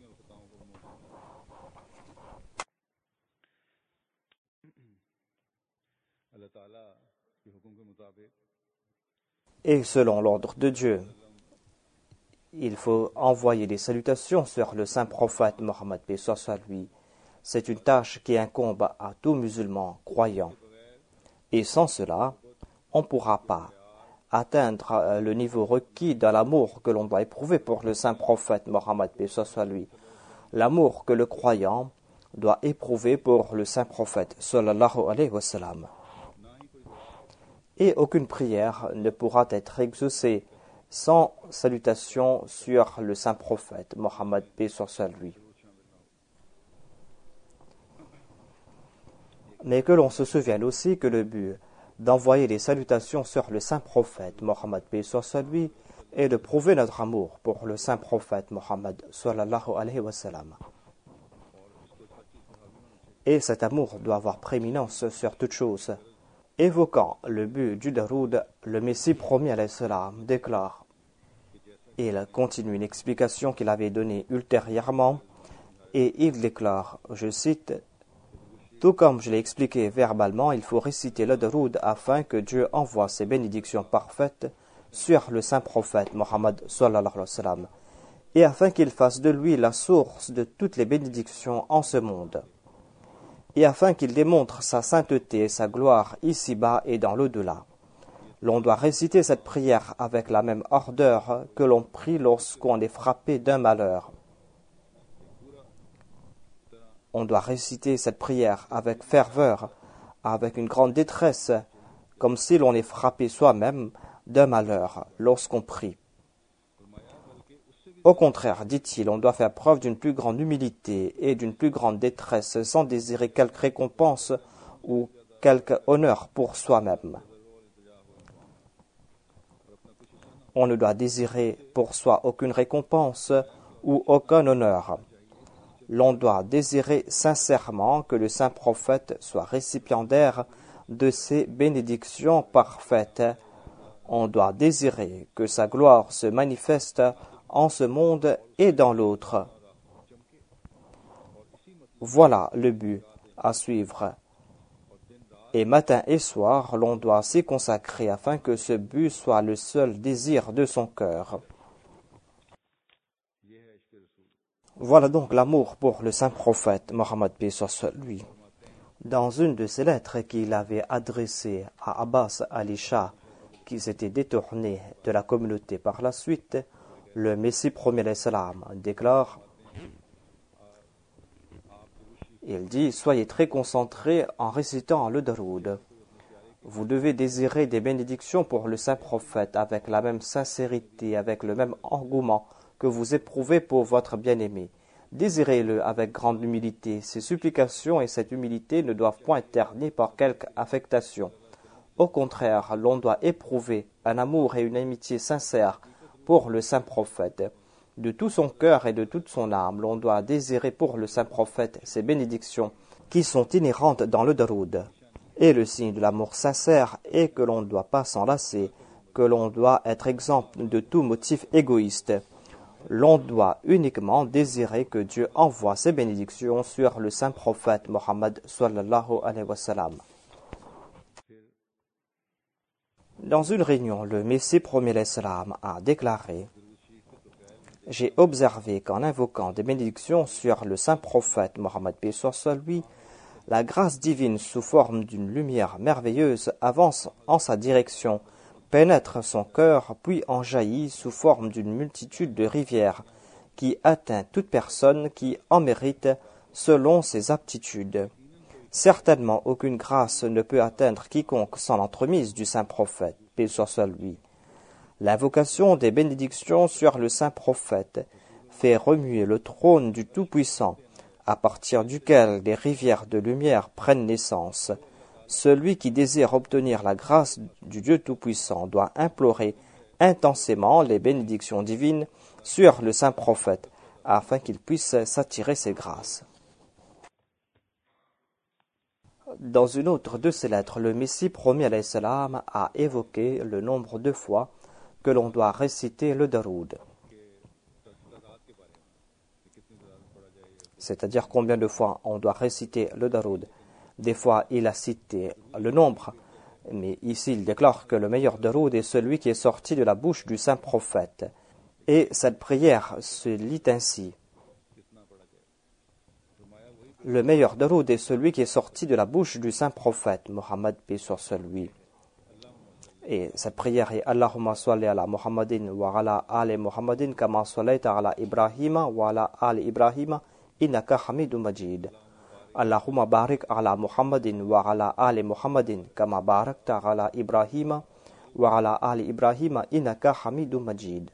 Et selon l'ordre de Dieu, il faut envoyer des salutations sur le saint prophète Mohammed paix soit lui. C'est une tâche qui incombe à tout musulman croyant. Et sans cela, on ne pourra pas atteindre le niveau requis dans l'amour que l'on doit éprouver pour le saint prophète Mohammed paix soit lui. L'amour que le croyant doit éprouver pour le saint prophète sallallahu alayhi wa sallam. Et aucune prière ne pourra être exaucée sans salutation sur le saint prophète Mohammed paix soit lui. Mais que l'on se souvienne aussi que le but d'envoyer des salutations sur le saint prophète Mohammed paix soit lui est de prouver notre amour pour le saint prophète Mohammed sallallahu alayhi wa sallam. Et cet amour doit avoir prééminence sur toute chose. Évoquant le but du Daroud, le Messie promis alayhi salam déclare. Il continue une explication qu'il avait donnée ultérieurement et il déclare, je cite, « Tout comme je l'ai expliqué verbalement, il faut réciter le Daroud afin que Dieu envoie ses bénédictions parfaites sur le saint prophète Mohammed sallallahu alayhi wa sallam et afin qu'il fasse de lui la source de toutes les bénédictions en ce monde. Et afin qu'il démontre sa sainteté et sa gloire ici-bas et dans l'au-delà. L'on doit réciter cette prière avec la même ardeur que l'on prie lorsqu'on est frappé d'un malheur. On doit réciter cette prière avec ferveur, avec une grande détresse, comme si l'on est frappé soi-même d'un malheur lorsqu'on prie. Au contraire, dit-il, on doit faire preuve d'une plus grande humilité et d'une plus grande détresse sans désirer quelque récompense ou quelque honneur pour soi-même. On ne doit désirer pour soi aucune récompense ou aucun honneur. L'on doit désirer sincèrement que le saint prophète soit récipiendaire de ses bénédictions parfaites. On doit désirer que sa gloire se manifeste en ce monde et dans l'autre. Voilà le but à suivre. Et matin et soir, l'on doit s'y consacrer afin que ce but soit le seul désir de son cœur. Voilà donc l'amour pour le saint prophète Mohammed paix soit lui. Dans une de ses lettres qu'il avait adressée à Abbas Ali Shah, qui s'était détourné de la communauté par la suite, le Messie premier alayhi salam déclare, il dit, soyez très concentrés en récitant le Daroud. Vous devez désirer des bénédictions pour le saint prophète avec la même sincérité, avec le même engouement que vous éprouvez pour votre bien-aimé. Désirez-le avec grande humilité. Ces supplications et cette humilité ne doivent point être ternies par quelque affectation. Au contraire, l'on doit éprouver un amour et une amitié sincères pour le saint prophète. De tout son cœur et de toute son âme, l'on doit désirer pour le saint prophète ces bénédictions qui sont inhérentes dans le Daroud. Et le signe de l'amour sincère est que l'on ne doit pas s'enlacer, que l'on doit être exempt de tout motif égoïste. L'on doit uniquement désirer que Dieu envoie ses bénédictions sur le saint prophète Mohammed sallallahu alayhi wa sallam. Dans une réunion, le Messie premier alayhi salam a déclaré: J'ai observé qu'en invoquant des bénédictions sur le saint prophète Mohammed paix soit sur lui, la grâce divine sous forme d'une lumière merveilleuse avance en sa direction, pénètre son cœur, puis en jaillit sous forme d'une multitude de rivières, qui atteint toute personne qui en mérite selon ses aptitudes. Certainement aucune grâce ne peut atteindre quiconque sans l'entremise du saint prophète, paix soit sur lui. L'invocation des bénédictions sur le saint prophète fait remuer le trône du Tout-Puissant, à partir duquel des rivières de lumière prennent naissance. Celui qui désire obtenir la grâce du Dieu Tout-Puissant doit implorer intensément les bénédictions divines sur le saint prophète, afin qu'il puisse s'attirer ses grâces. Dans une autre de ses lettres, le Messie promis alayhi salam a évoqué le nombre de fois que l'on doit réciter le daroud. C'est-à-dire combien de fois on doit réciter le daroud. Des fois, il a cité le nombre, mais ici, il déclare que le meilleur daroud est celui qui est sorti de la bouche du saint prophète. Et cette prière se lit ainsi. Le meilleur daroud est celui qui est sorti de la bouche du saint prophète, Mohammed paix soit sur lui. Et cette prière est Allahumma salli ala Muhammadin wa ala ali Muhammadin kama sallaita ala Ibrahima wa ala ali Ibrahima innaka hamidun majid. Allahumma barik ala Muhammadin wa ala ali Muhammadin kama barakta ala Ibrahima wa ala ali Ibrahima innaka hamidun majid.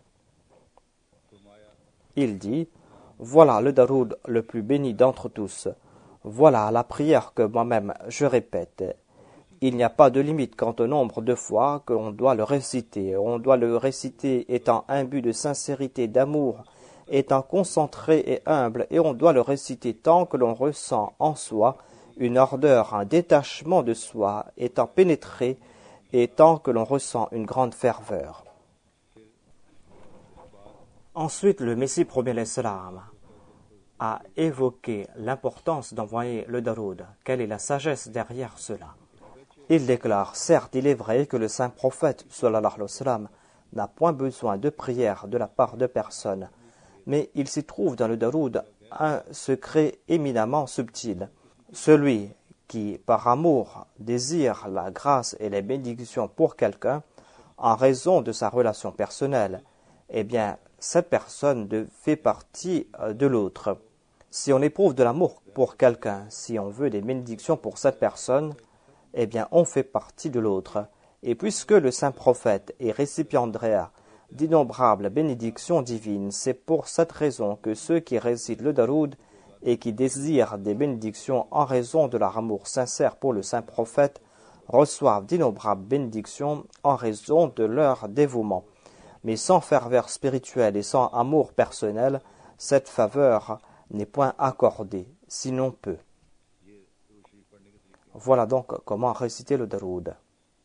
Il dit, voilà le daroud le plus béni d'entre tous. Voilà la prière que moi-même je répète. Il n'y a pas de limite quant au nombre de fois qu'on doit le réciter. On doit le réciter étant imbu de sincérité, d'amour, étant concentré et humble, et on doit le réciter tant que l'on ressent en soi une ardeur, un détachement de soi, étant pénétré, et tant que l'on ressent une grande ferveur. Ensuite, le Messie promet l'Islam a évoqué l'importance d'envoyer le daroud. Quelle est la sagesse derrière cela? Il déclare, certes, il est vrai que le saint prophète, sallallahu alayhi wa sallam, n'a point besoin de prière de la part de personne, mais il s'y trouve dans le daroud un secret éminemment subtil. Celui qui, par amour, désire la grâce et les bénédictions pour quelqu'un, en raison de sa relation personnelle, eh bien, cette personne fait partie de l'autre. Si on éprouve de l'amour pour quelqu'un, si on veut des bénédictions pour cette personne, eh bien, on fait partie de l'autre. Et puisque le saint prophète est récipiendaire d'innombrables bénédictions divines, c'est pour cette raison que ceux qui récitent le daroud et qui désirent des bénédictions en raison de leur amour sincère pour le saint prophète reçoivent d'innombrables bénédictions en raison de leur dévouement. Mais sans ferveur spirituelle et sans amour personnel, cette faveur n'est point accordée, sinon peu. Voilà donc comment réciter le daroud.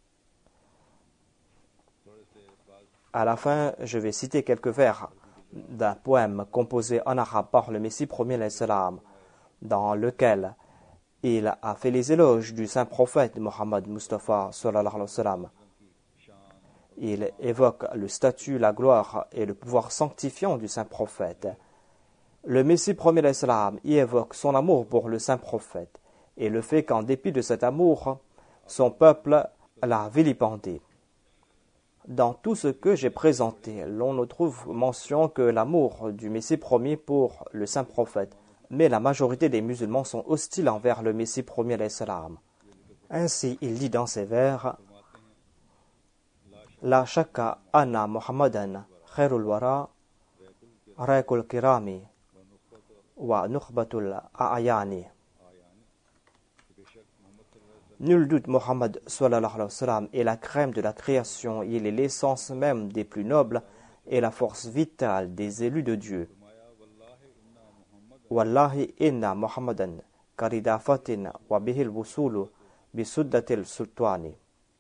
À la fin, je vais citer quelques vers d'un poème composé en arabe par le Messie premier l'Islam, dans lequel il a fait les éloges du saint prophète Mohammed Mustafa sallallahu alayhi wa sallam. Il évoque le statut, la gloire et le pouvoir sanctifiant du saint prophète. Le Messie premier l'Islam y évoque son amour pour le saint prophète et le fait qu'en dépit de cet amour, son peuple l'a vilipendé. Dans tout ce que j'ai présenté, l'on ne trouve mention que l'amour du Messie premier pour le saint prophète, mais la majorité des musulmans sont hostiles envers le Messie premier l'Islam. Ainsi, il dit dans ses vers La shakka anna Muhammadan khairul wara raikul kirami wa nukhbatul a'yani. Nul doute, Mohammed sallallahu alayhi wa sallam est la crème de la création, il est l'essence même des plus nobles et la force vitale des élus de Dieu. Wallahi inna Muhammadan karidafatin wa bihil wusulu bisuddatil sultani.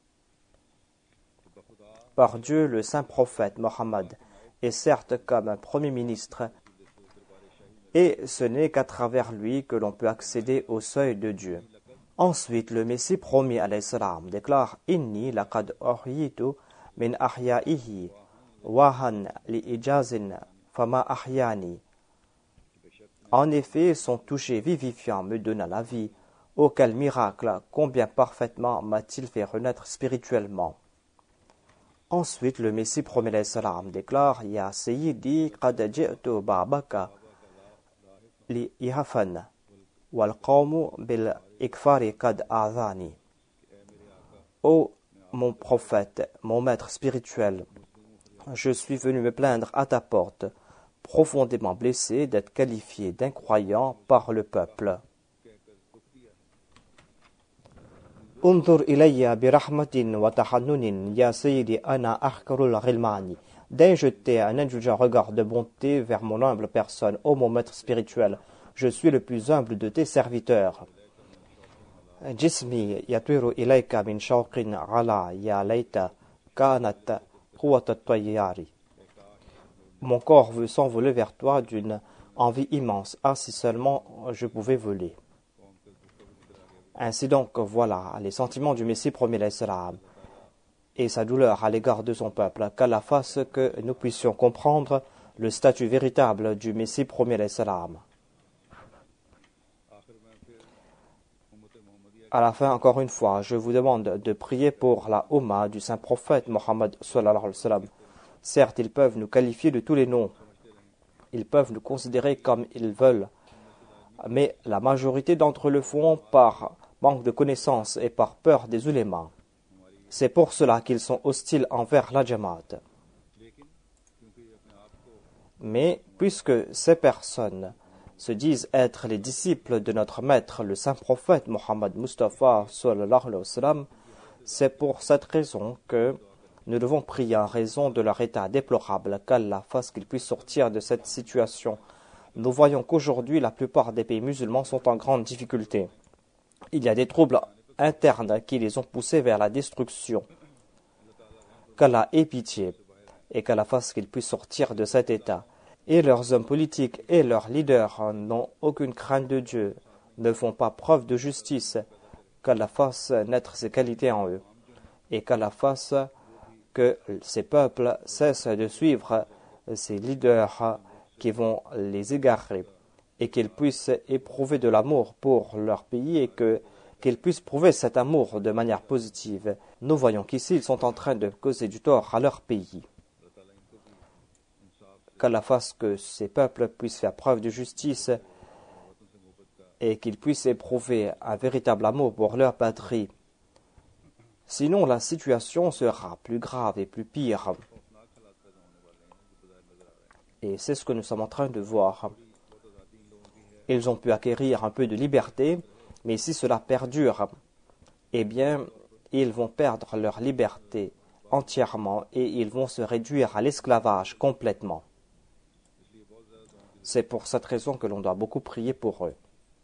Par Dieu, le saint prophète Mohammed est certes comme un premier ministre, et ce n'est qu'à travers lui que l'on peut accéder au seuil de Dieu. Ensuite, le Messie promis alayhi salam déclare Inni laqad uhyitu min ahya'ihi wahan li ijazin fama ahyani. En effet, son toucher vivifiant me donna la vie. Oh, quel miracle! Combien parfaitement m'a-t-il fait renaître spirituellement! Ensuite, le Messie promet salam déclare Ya Sayyidi qad ji'tu ba'baka li ihafan wal qawmu bil ikfari qad a'zani. Ô mon prophète, mon maître spirituel, je suis venu me plaindre à ta porte, profondément blessé d'être qualifié d'incroyant par le peuple. Unzur ilayya bi rahmatin wa tahannunin ya sayyidi ana ahkarul ghilmani. Daigne jeter un indulgent regard de bonté vers mon humble personne, ô mon maître spirituel, je suis le plus humble de tes serviteurs. Jismi yatwiru ilayka min shawqin ala ya layta kanat quwwat at-tayyari. Mon corps veut s'envoler vers toi d'une envie immense. Ah, si seulement je pouvais voler. Ainsi donc, voilà les sentiments du Messie premier salam et sa douleur à l'égard de son peuple. Qu'Allah fasse que nous puissions comprendre le statut véritable du Messie premier salam. À la fin, encore une fois, je vous demande de prier pour la Ummah du saint prophète Mohammed sallallahu alayhi wa sallam. Certes, ils peuvent nous qualifier de tous les noms. Ils peuvent nous considérer comme ils veulent. Mais la majorité d'entre eux le font par manque de connaissances et par peur des ulémas. C'est pour cela qu'ils sont hostiles envers la Jamaat. Mais puisque ces personnes se disent être les disciples de notre maître, le saint prophète Mohammed Mustafa sallallahu alayhi wa sallam, c'est pour cette raison que nous devons prier en raison de leur état déplorable, qu'Allah fasse qu'ils puissent sortir de cette situation. Nous voyons qu'aujourd'hui, la plupart des pays musulmans sont en grande difficulté. Il y a des troubles internes qui les ont poussés vers la destruction. Qu'Allah ait pitié et qu'Allah fasse qu'ils puissent sortir de cet état. Et leurs hommes politiques et leurs leaders n'ont aucune crainte de Dieu, ne font pas preuve de justice. Qu'Allah fasse naître ses qualités en eux. Et qu'Allah fasse que ces peuples cessent de suivre ces leaders qui vont les égarer, et qu'ils puissent éprouver de l'amour pour leur pays et qu'ils puissent prouver cet amour de manière positive. Nous voyons qu'ici, ils sont en train de causer du tort à leur pays. Qu'Allah fasse que ces peuples puissent faire preuve de justice et qu'ils puissent éprouver un véritable amour pour leur patrie. Sinon, la situation sera plus grave et plus pire. Et c'est ce que nous sommes en train de voir. Ils ont pu acquérir un peu de liberté, mais si cela perdure, eh bien, ils vont perdre leur liberté entièrement et ils vont se réduire à l'esclavage complètement. C'est pour cette raison que l'on doit beaucoup prier pour eux.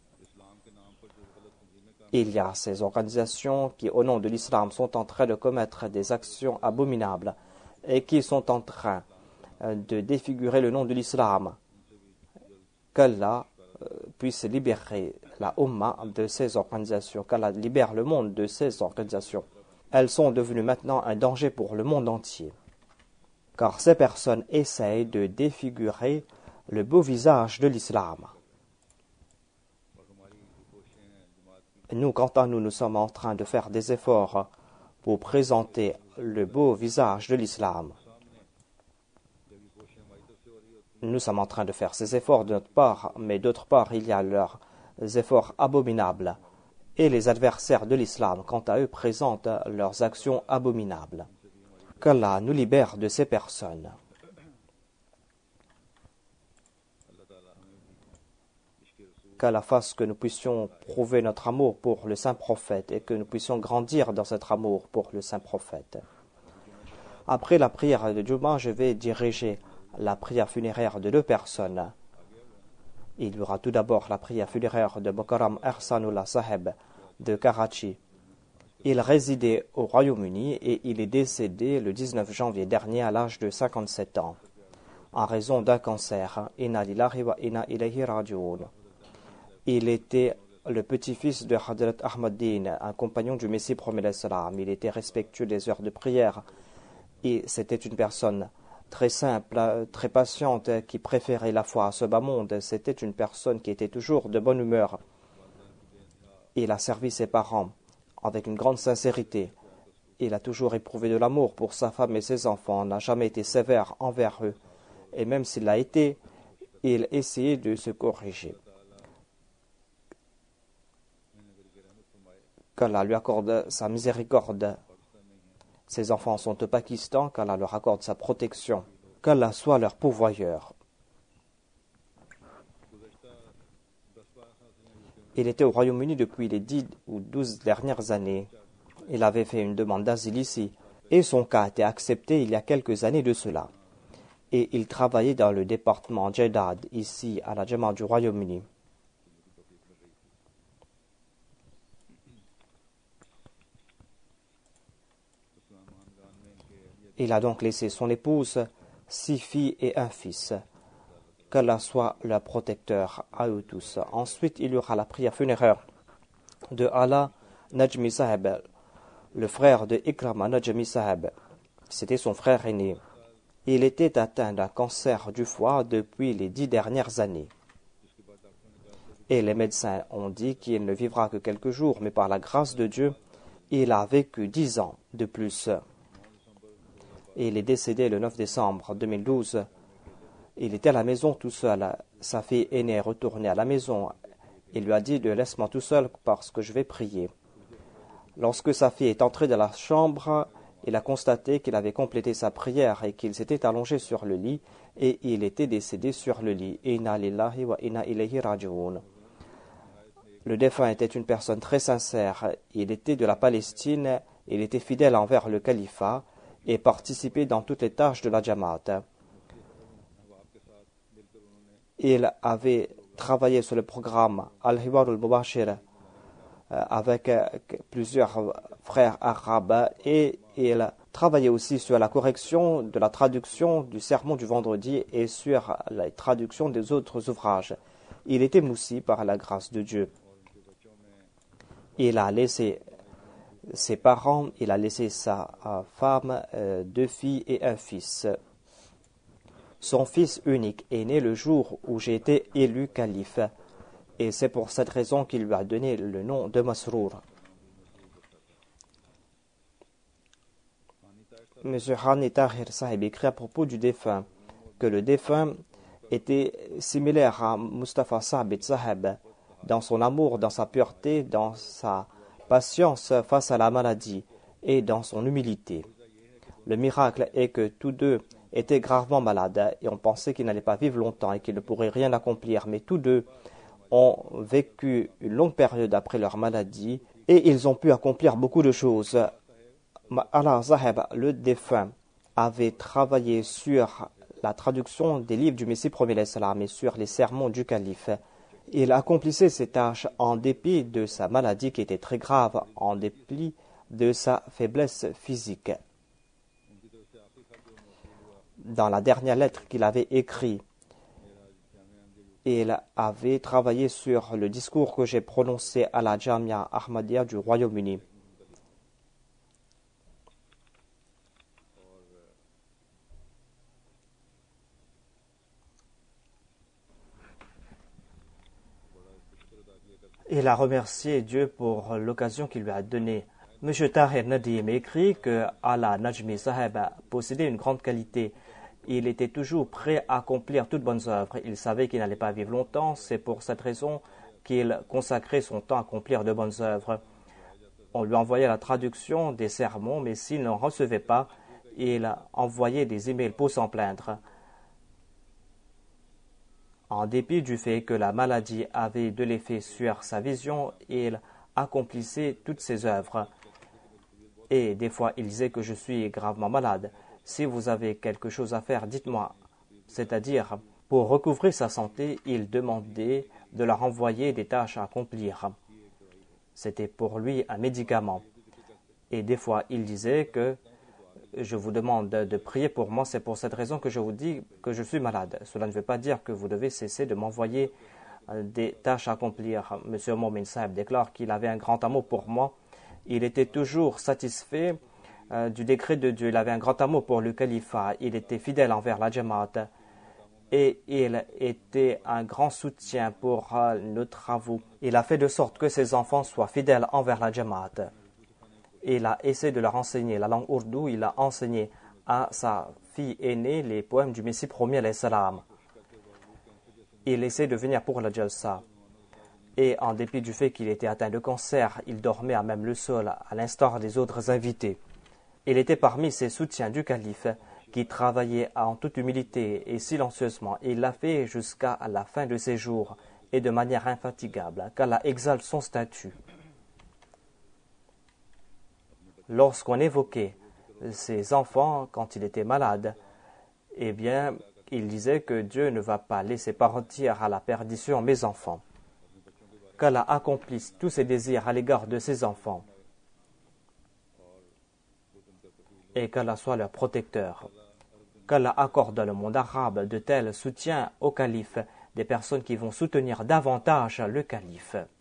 Il y a ces organisations qui, au nom de l'islam, sont en train de commettre des actions abominables et qui sont en train de défigurer le nom de l'islam. Qu'Allah puisse libérer la Ummah de ces organisations, qu'Allah libère le monde de ces organisations. Elles sont devenues maintenant un danger pour le monde entier. Car ces personnes essayent de défigurer le beau visage de l'islam. Nous, quant à nous, nous sommes en train de faire des efforts pour présenter le beau visage de l'islam. Nous sommes en train de faire ces efforts de notre part, mais d'autre part, il y a leurs efforts abominables. Et les adversaires de l'islam, quant à eux, présentent leurs actions abominables. Qu'Allah nous libère de ces personnes. Qu'Allah fasse que nous puissions prouver notre amour pour le saint prophète et que nous puissions grandir dans cet amour pour le saint prophète. Après la prière de Juma, je vais diriger la prière funéraire de 2 personnes. Il y aura tout d'abord la prière funéraire de Mokaram Ehsanullah Saheb de Karachi. Il résidait au Royaume-Uni et il est décédé le 19 janvier dernier à l'âge de 57 ans, en raison d'un cancer. Inna lillahi wa inna ilayhi raji'un. Il était le petit-fils de Hadrat Ahmaddin, un compagnon du Messie premier salam. Il était respectueux des heures de prière et c'était une personne très simple, très patiente, qui préférait la foi à ce bas monde. C'était une personne qui était toujours de bonne humeur. Il a servi ses parents avec une grande sincérité. Il a toujours éprouvé de l'amour pour sa femme et ses enfants, n'a jamais été sévère envers eux. Et même s'il l'a été, il essayait de se corriger. Qu'Allah lui accorde sa miséricorde. Ses enfants sont au Pakistan, qu'Allah leur accorde sa protection. Qu'Allah soit leur pourvoyeur. Il était au Royaume-Uni depuis les 10 ou 12 dernières années. Il avait fait une demande d'asile ici, et son cas a été accepté il y a quelques années de cela. Et il travaillait dans le département Jeddah, ici à la Jamaat du Royaume-Uni. Il a donc laissé son épouse, 6 filles et un fils. Qu'Allah soit leur protecteur à eux tous. Ensuite, il y aura la prière funéraire de Allah Najmi Saheb, le frère de Ikrama Najmi Saheb. C'était son frère aîné. Il était atteint d'un cancer du foie depuis les 10 dernières années. Et les médecins ont dit qu'il ne vivra que quelques jours, mais par la grâce de Dieu, il a vécu 10 ans de plus. Et il est décédé le 9 décembre 2012. Il était à la maison tout seul. Sa fille aînée est retournée à la maison. Il lui a dit de laisse-moi tout seul parce que je vais prier. Lorsque sa fille est entrée dans la chambre, il a constaté qu'il avait complété sa prière et qu'il s'était allongé sur le lit et il était décédé sur le lit. Inna lillahi wa inna ilayhi raji'un. Le défunt était une personne très sincère. Il était de la Palestine, il était fidèle envers le califat et participait dans toutes les tâches de la Jamaat. Il avait travaillé sur le programme Al-Hiwar al-Mubashir avec plusieurs frères arabes et il travaillait aussi sur la correction de la traduction du sermon du vendredi et sur la traduction des autres ouvrages. Il était moussi par la grâce de Dieu. Il a laissé ses parents, il a laissé sa femme, 2 filles et un fils. Son fils unique est né le jour où j'ai été élu calife, et c'est pour cette raison qu'il lui a donné le nom de Masrour. M. Hani Tahir Sahib écrit à propos du défunt que le défunt était similaire à Mustafa Sabit Sahib dans son amour, dans sa pureté, dans sa patience face à la maladie et dans son humilité. Le miracle est que tous deux étaient gravement malades et on pensait qu'ils n'allaient pas vivre longtemps et qu'ils ne pourraient rien accomplir, mais tous deux ont vécu une longue période après leur maladie et ils ont pu accomplir beaucoup de choses. Allah Zaheb, le défunt, avait travaillé sur la traduction des livres du Messie premier l'Islam et sur les sermons du calife. Il accomplissait ces tâches en dépit de sa maladie qui était très grave, en dépit de sa faiblesse physique. Dans la dernière lettre qu'il avait écrite, il avait travaillé sur le discours que j'ai prononcé à la Jamia Ahmadiyya du Royaume-Uni. Il a remercié Dieu pour l'occasion qu'il lui a donnée. M. Tahir Nadim écrit que Allah Najmi Sahib possédait une grande qualité. Il était toujours prêt à accomplir toutes bonnes œuvres. Il savait qu'il n'allait pas vivre longtemps. C'est pour cette raison qu'il consacrait son temps à accomplir de bonnes œuvres. On lui envoyait la traduction des sermons, mais s'il n'en recevait pas, il envoyait des emails pour s'en plaindre. En dépit du fait que la maladie avait de l'effet sur sa vision, il accomplissait toutes ses œuvres. Et des fois, il disait que je suis gravement malade. Si vous avez quelque chose à faire, dites-moi. C'est-à-dire, pour recouvrer sa santé, il demandait de leur envoyer des tâches à accomplir. C'était pour lui un médicament. Et des fois, il disait que je vous demande de prier pour moi, c'est pour cette raison que je vous dis que je suis malade. Cela ne veut pas dire que vous devez cesser de m'envoyer des tâches à accomplir. M. Momin Sahib déclare qu'il avait un grand amour pour moi. Il était toujours satisfait du décret de Dieu. Il avait un grand amour pour le califat. Il était fidèle envers la Jamaat. Et il était un grand soutien pour nos travaux. Il a fait de sorte que ses enfants soient fidèles envers la Jamaat. Il a essayé de leur enseigner la langue ourdou. Il a enseigné à sa fille aînée les poèmes du Messie premier, alayhi salam. Il essaie de venir pour la Jalsa. Et en dépit du fait qu'il était atteint de cancer, il dormait à même le sol, à l'instar des autres invités. Il était parmi ces soutiens du calife qui travaillait en toute humilité et silencieusement. Il l'a fait jusqu'à la fin de ses jours et de manière infatigable, qu'Allah exalte son statut. Lorsqu'on évoquait ses enfants quand il était malade, eh bien, il disait que Dieu ne va pas laisser partir à la perdition mes enfants. Qu'Allah accomplisse tous ses désirs à l'égard de ses enfants et qu'Allah soit leur protecteur. Qu'Allah accorde dans le monde arabe de tels soutiens au calife, des personnes qui vont soutenir davantage le calife.